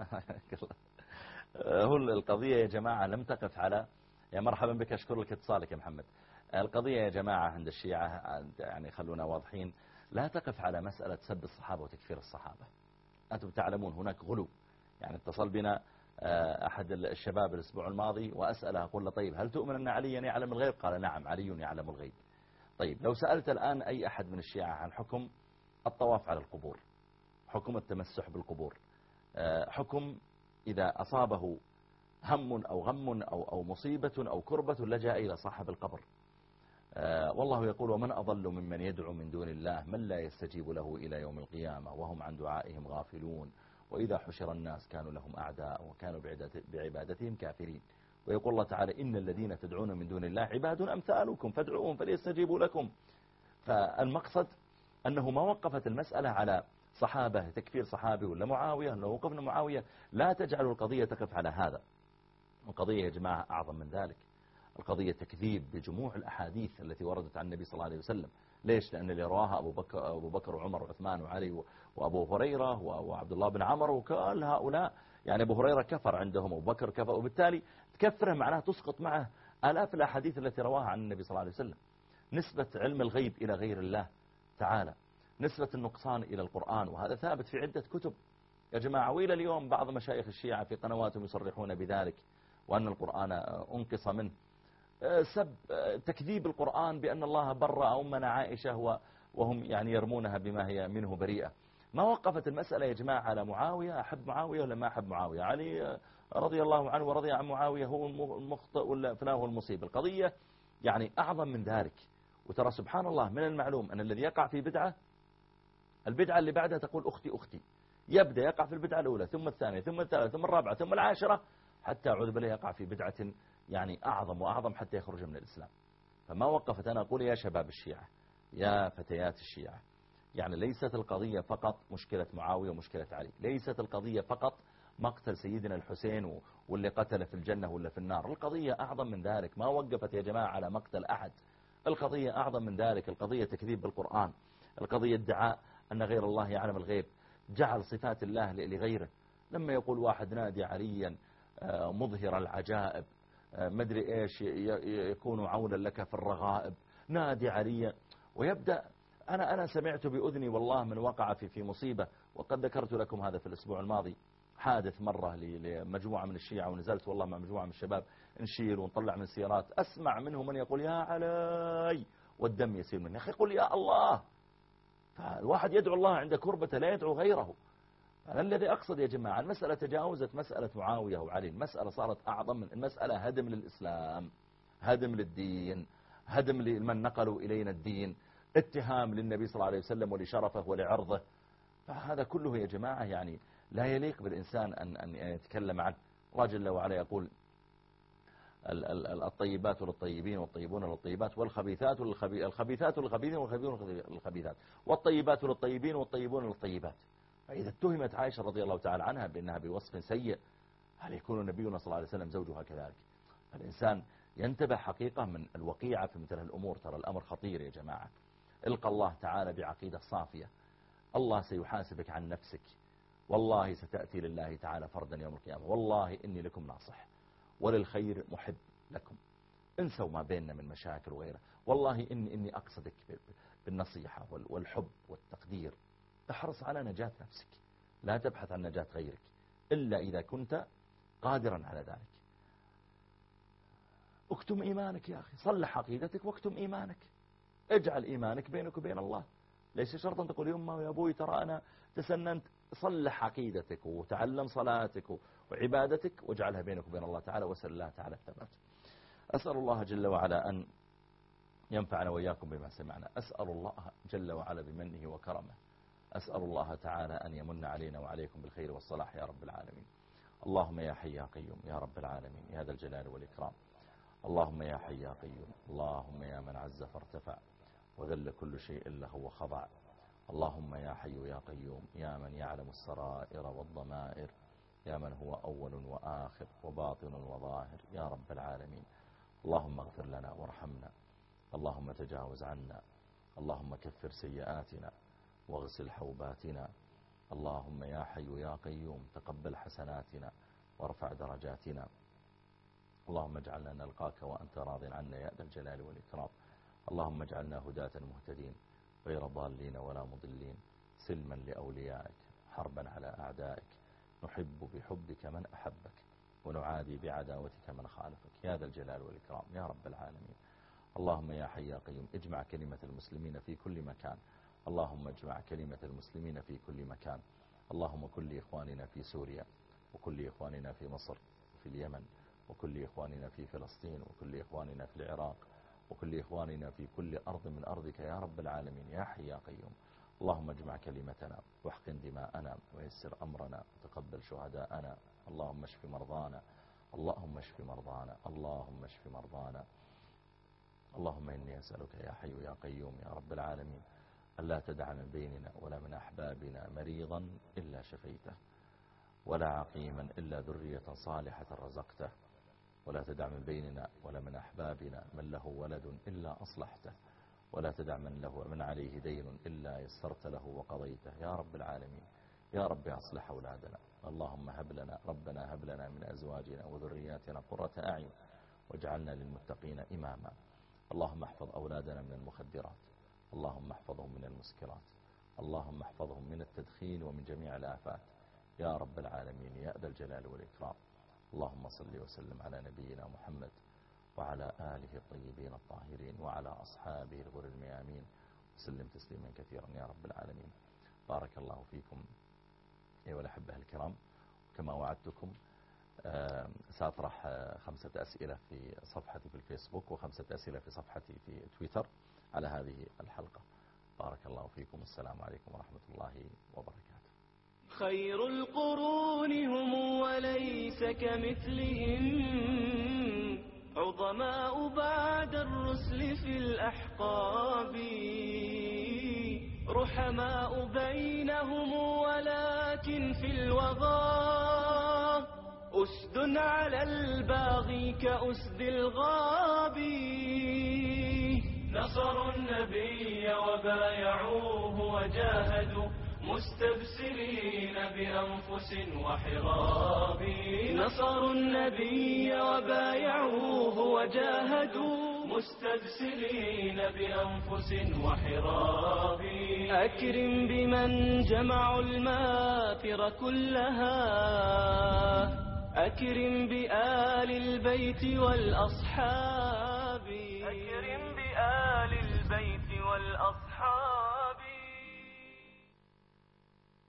هو القضية يا جماعة لم تقف على، يا مرحبا بك، أشكر لك اتصالك يا محمد. القضية يا جماعة عند الشيعة يعني خلونا واضحين، لا تقف على مسألة سب الصحابة وتكفير الصحابة. أنتم تعلمون هناك غلو. يعني اتصل بنا أحد الشباب الأسبوع الماضي وأسأله أقول له طيب هل تؤمن أن عليا يعلم الغيب؟ قال نعم علي يعلم الغيب. طيب لو سألت الآن أي أحد من الشيعة عن حكم الطواف على القبور، حكم التمسح بالقبور، حكم إذا أصابه هم أو غم أو أو مصيبة أو كربة لجأ إلى صاحب القبر، والله يقول ومن أضل ممن يدعو من دون الله من لا يستجيب له إلى يوم القيامة وهم عن دعائهم غافلون وإذا حشر الناس كانوا لهم أعداء وكانوا بعبادتهم كافرين. ويقول الله تعالى إن الذين تدعون من دون الله عباد أمثالكم فادعوهم فليستجيبوا لكم. فالمقصد أنه ما وقفت المسألة على صحابة تكفير صحابي ولا معاوية، أنه وقفنا معاوية. لا تجعلوا القضية تقف على هذا. القضية يا جماعة أعظم من ذلك. القضية تكذيب بجموع الأحاديث التي وردت عن النبي صلى الله عليه وسلم. ليش؟ لأن اللي رواها أبو بكر, أبو بكر وعمر وعثمان وعلي وأبو هريرة وعبد الله بن عمر وكل هؤلاء يعني أبو هريرة كفر عندهم، أبو بكر كفر، وبالتالي تكفره معناه تسقط معه آلاف الأحاديث التي رواها عن النبي صلى الله عليه وسلم. نسبة علم الغيب إلى غير الله تعالى، نسبة النقصان إلى القرآن، وهذا ثابت في عدة كتب يا جماعة. وإلى اليوم بعض مشايخ الشيعة في قنواتهم يصرحون بذلك، وأن القرآن أنقص منه. سب تكذيب القرآن بأن الله برأ أمنا عائشة وهم يعني يرمونها بما هي منه بريئة. ما وقفت المسألة يا جماعة على معاوية، أحب معاوية ولا ما أحب معاوية، علي رضي الله عنه ورضي عن معاوية هو المخطئ ولا فلان هو المصيب. القضية يعني أعظم من ذلك. وترى سبحان الله من المعلوم أن الذي يقع في بدعة، البدعة اللي بعدها تقول أختي أختي، يبدأ يقع في البدعة الأولى ثم الثانية ثم الثالثة ثم الرابعة ثم العاشرة، حتى أعوذ بالله يقع في بدعة يعني أعظم وأعظم حتى يخرج من الإسلام. فما وقفت. أنا أقول يا شباب الشيعة، يا فتيات الشيعة، يعني ليست القضية فقط مشكلة معاوية ومشكلة علي، ليست القضية فقط مقتل سيدنا الحسين واللي قتل في الجنة ولا في النار، القضية أعظم من ذلك. ما وقفت يا جماعة على مقتل أحد، القضية أعظم من ذلك. القضية تكذيب بالقرآن، القضية ادعاء أن غير الله يعلم الغيب، جعل صفات الله لغيره. لما يقول واحد نادي عليا مظهر العجائب، مدري إيش، يكون عونا لك في الرغائب، نادي عليا، ويبدأ. أنا أنا سمعت بأذني والله من وقع في في مصيبة، وقد ذكرت لكم هذا في الأسبوع الماضي. حادث مرة لمجموعة من الشيعة، ونزلت والله مع مجموعة من الشباب نشيل ونطلع من السيارات، أسمع منهم من يقول يا علي، والدم يسيل مني. يا أخي قل يا الله. فالواحد يدعو الله عند كربة، لا يدعو غيره. أنا الذي أقصد يا جماعة، المسألة تجاوزت مسألة معاوية وعلي، المسألة صارت أعظم من المسألة. هدم للإسلام، هدم للدين، هدم لمن نقلوا إلينا الدين، اتهام للنبي صلى الله عليه وسلم ولشرفه ولعرضه. فهذا كله يا جماعة يعني لا يليق بالإنسان أن أن يتكلم عنه. الله جل وعلا يقول الطيبات للطيبين والطيبون للطيبات والخبيثات للخبيثات والخبيثين والخبيثون للخبيثات والطيبات للطيبين والطيبون للطيبات. فإذا اتهمت عائشة رضي الله تعالى عنها بأنها بوصف سيء، هل يكون نبينا صلى الله عليه وسلم زوجها كذلك؟ الإنسان ينتبه حقيقة من الوقيعة في مثل الأمور. ترى الأمر خطير يا جماعة. القى الله تعالى بعقيدة صافية، الله سيحاسبك عن نفسك، والله ستأتي لله تعالى فردا يوم القيامة. والله إني لكم ناصح وللخير محب لكم. انسوا ما بيننا من مشاكل وغيرها. والله إني, إني أقصدك بالنصيحة والحب والتقدير. احرص على نجاة نفسك، لا تبحث عن نجاة غيرك إلا إذا كنت قادرا على ذلك. اكتم إيمانك يا أخي، صلح عقيدتك واكتم إيمانك، اجعل إيمانك بينك وبين الله. ليس شرطا تقول يا أمه ويا أبوي ترى أنا تسننت. صلح عقيدتك وتعلم صلاتك وعبادتك واجعلها بينك وبين الله تعالى، واسأل الله تعالى الثبات. أسأل الله جل وعلا أن ينفعنا وإياكم بما سمعنا. أسأل الله جل وعلا بمنه وكرمه، أسأل الله تعالى أن يمن علينا وعليكم بالخير والصلاح يا رب العالمين. اللهم يا حي يا قيوم يا رب العالمين يا ذا الجلال والإكرام. اللهم يا حي يا قيوم، اللهم يا من عز فارتفع وذل كل شيء له وخضع. اللهم يا حي يا قيوم يا من يعلم السرائر والضمائر، يا من هو أول وآخر وباطن وظاهر يا رب العالمين. اللهم اغفر لنا وارحمنا، اللهم تجاوز عنا، اللهم كفر سيئاتنا واغسل حوباتنا. اللهم يا حي يا قيوم تقبل حسناتنا وارفع درجاتنا. اللهم اجعلنا نلقاك وأنت راض عنا يا ذا الجلال والإكرام. اللهم اجعلنا هداة مهتدين غير ضالين ولا مضلين، سلما لأوليائك حربا على أعدائك، نحب بحبك من أحبك ونعادي بعداوتك من خالفك يا ذا الجلال والإكرام يا رب العالمين. اللهم يا حي يا قيوم اجمع كلمة المسلمين في كل مكان. اللهم اجمع كلمة المسلمين في كل مكان. اللهم كن لإخواننا في سوريا، وكن لإخواننا في مصر وفي اليمن، وكن لإخواننا في فلسطين، وكن لإخواننا في العراق، وكن لإخواننا في كل أرض من أرضك يا رب العالمين يا حي يا قيوم. اللهم اجمع كلمتنا واحقن دماءنا ويسر أمرنا وتقبل شهداءنا. اللهم اشف مرضانا، اللهم اشف مرضانا، اللهم اشف مرضانا. اللهم إني أسألك يا حي يا قيوم يا رب العالمين ألا تدع من بيننا ولا من أحبابنا مريضا إلا شفيته، ولا عقيما إلا ذرية صالحة رزقته، ولا تدع من بيننا ولا من أحبابنا من له ولد إلا أصلحته، ولا تدع من له من عليه دين إلا يسرت له وقضيته يا رب العالمين يا رب أصلح أولادنا. اللهم هب لنا ربنا هب لنا من أزواجنا وذرياتنا قرة أعين واجعلنا للمتقين إماما. اللهم احفظ أولادنا من المخدرات، اللهم احفظهم من المسكرات، اللهم احفظهم من التدخين ومن جميع الآفات يا رب العالمين يا ذا الجلال والإكرام. اللهم صل وسلم على نبينا محمد وعلى آله الطيبين الطاهرين وعلى أصحابه الغر الميامين وسلم تسليما كثيرا يا رب العالمين. بارك الله فيكم أيها الأحبة الكرام. كما وعدتكم سأطرح خمسة أسئلة في صفحتي في الفيسبوك وخمسة أسئلة في صفحتي في تويتر على هذه الحلقة. بارك الله فيكم. السلام عليكم ورحمة الله وبركاته. خير القرون هم وليس كمثلهم عظماء بعد الرسل في الأحقاب رحماء بينهم ولكن في الوغى أسد على الباغي كأسد الغاب. نصروا النبي وبايعوه وجاهدوا مستبسلين بأنفس وحراب. نصروا النبي وبايعوه وجاهدوا مستبسلين بأنفس وحراب. أكرم بمن جمعوا الماثر كلها أكرم بآل البيت والأصحاب.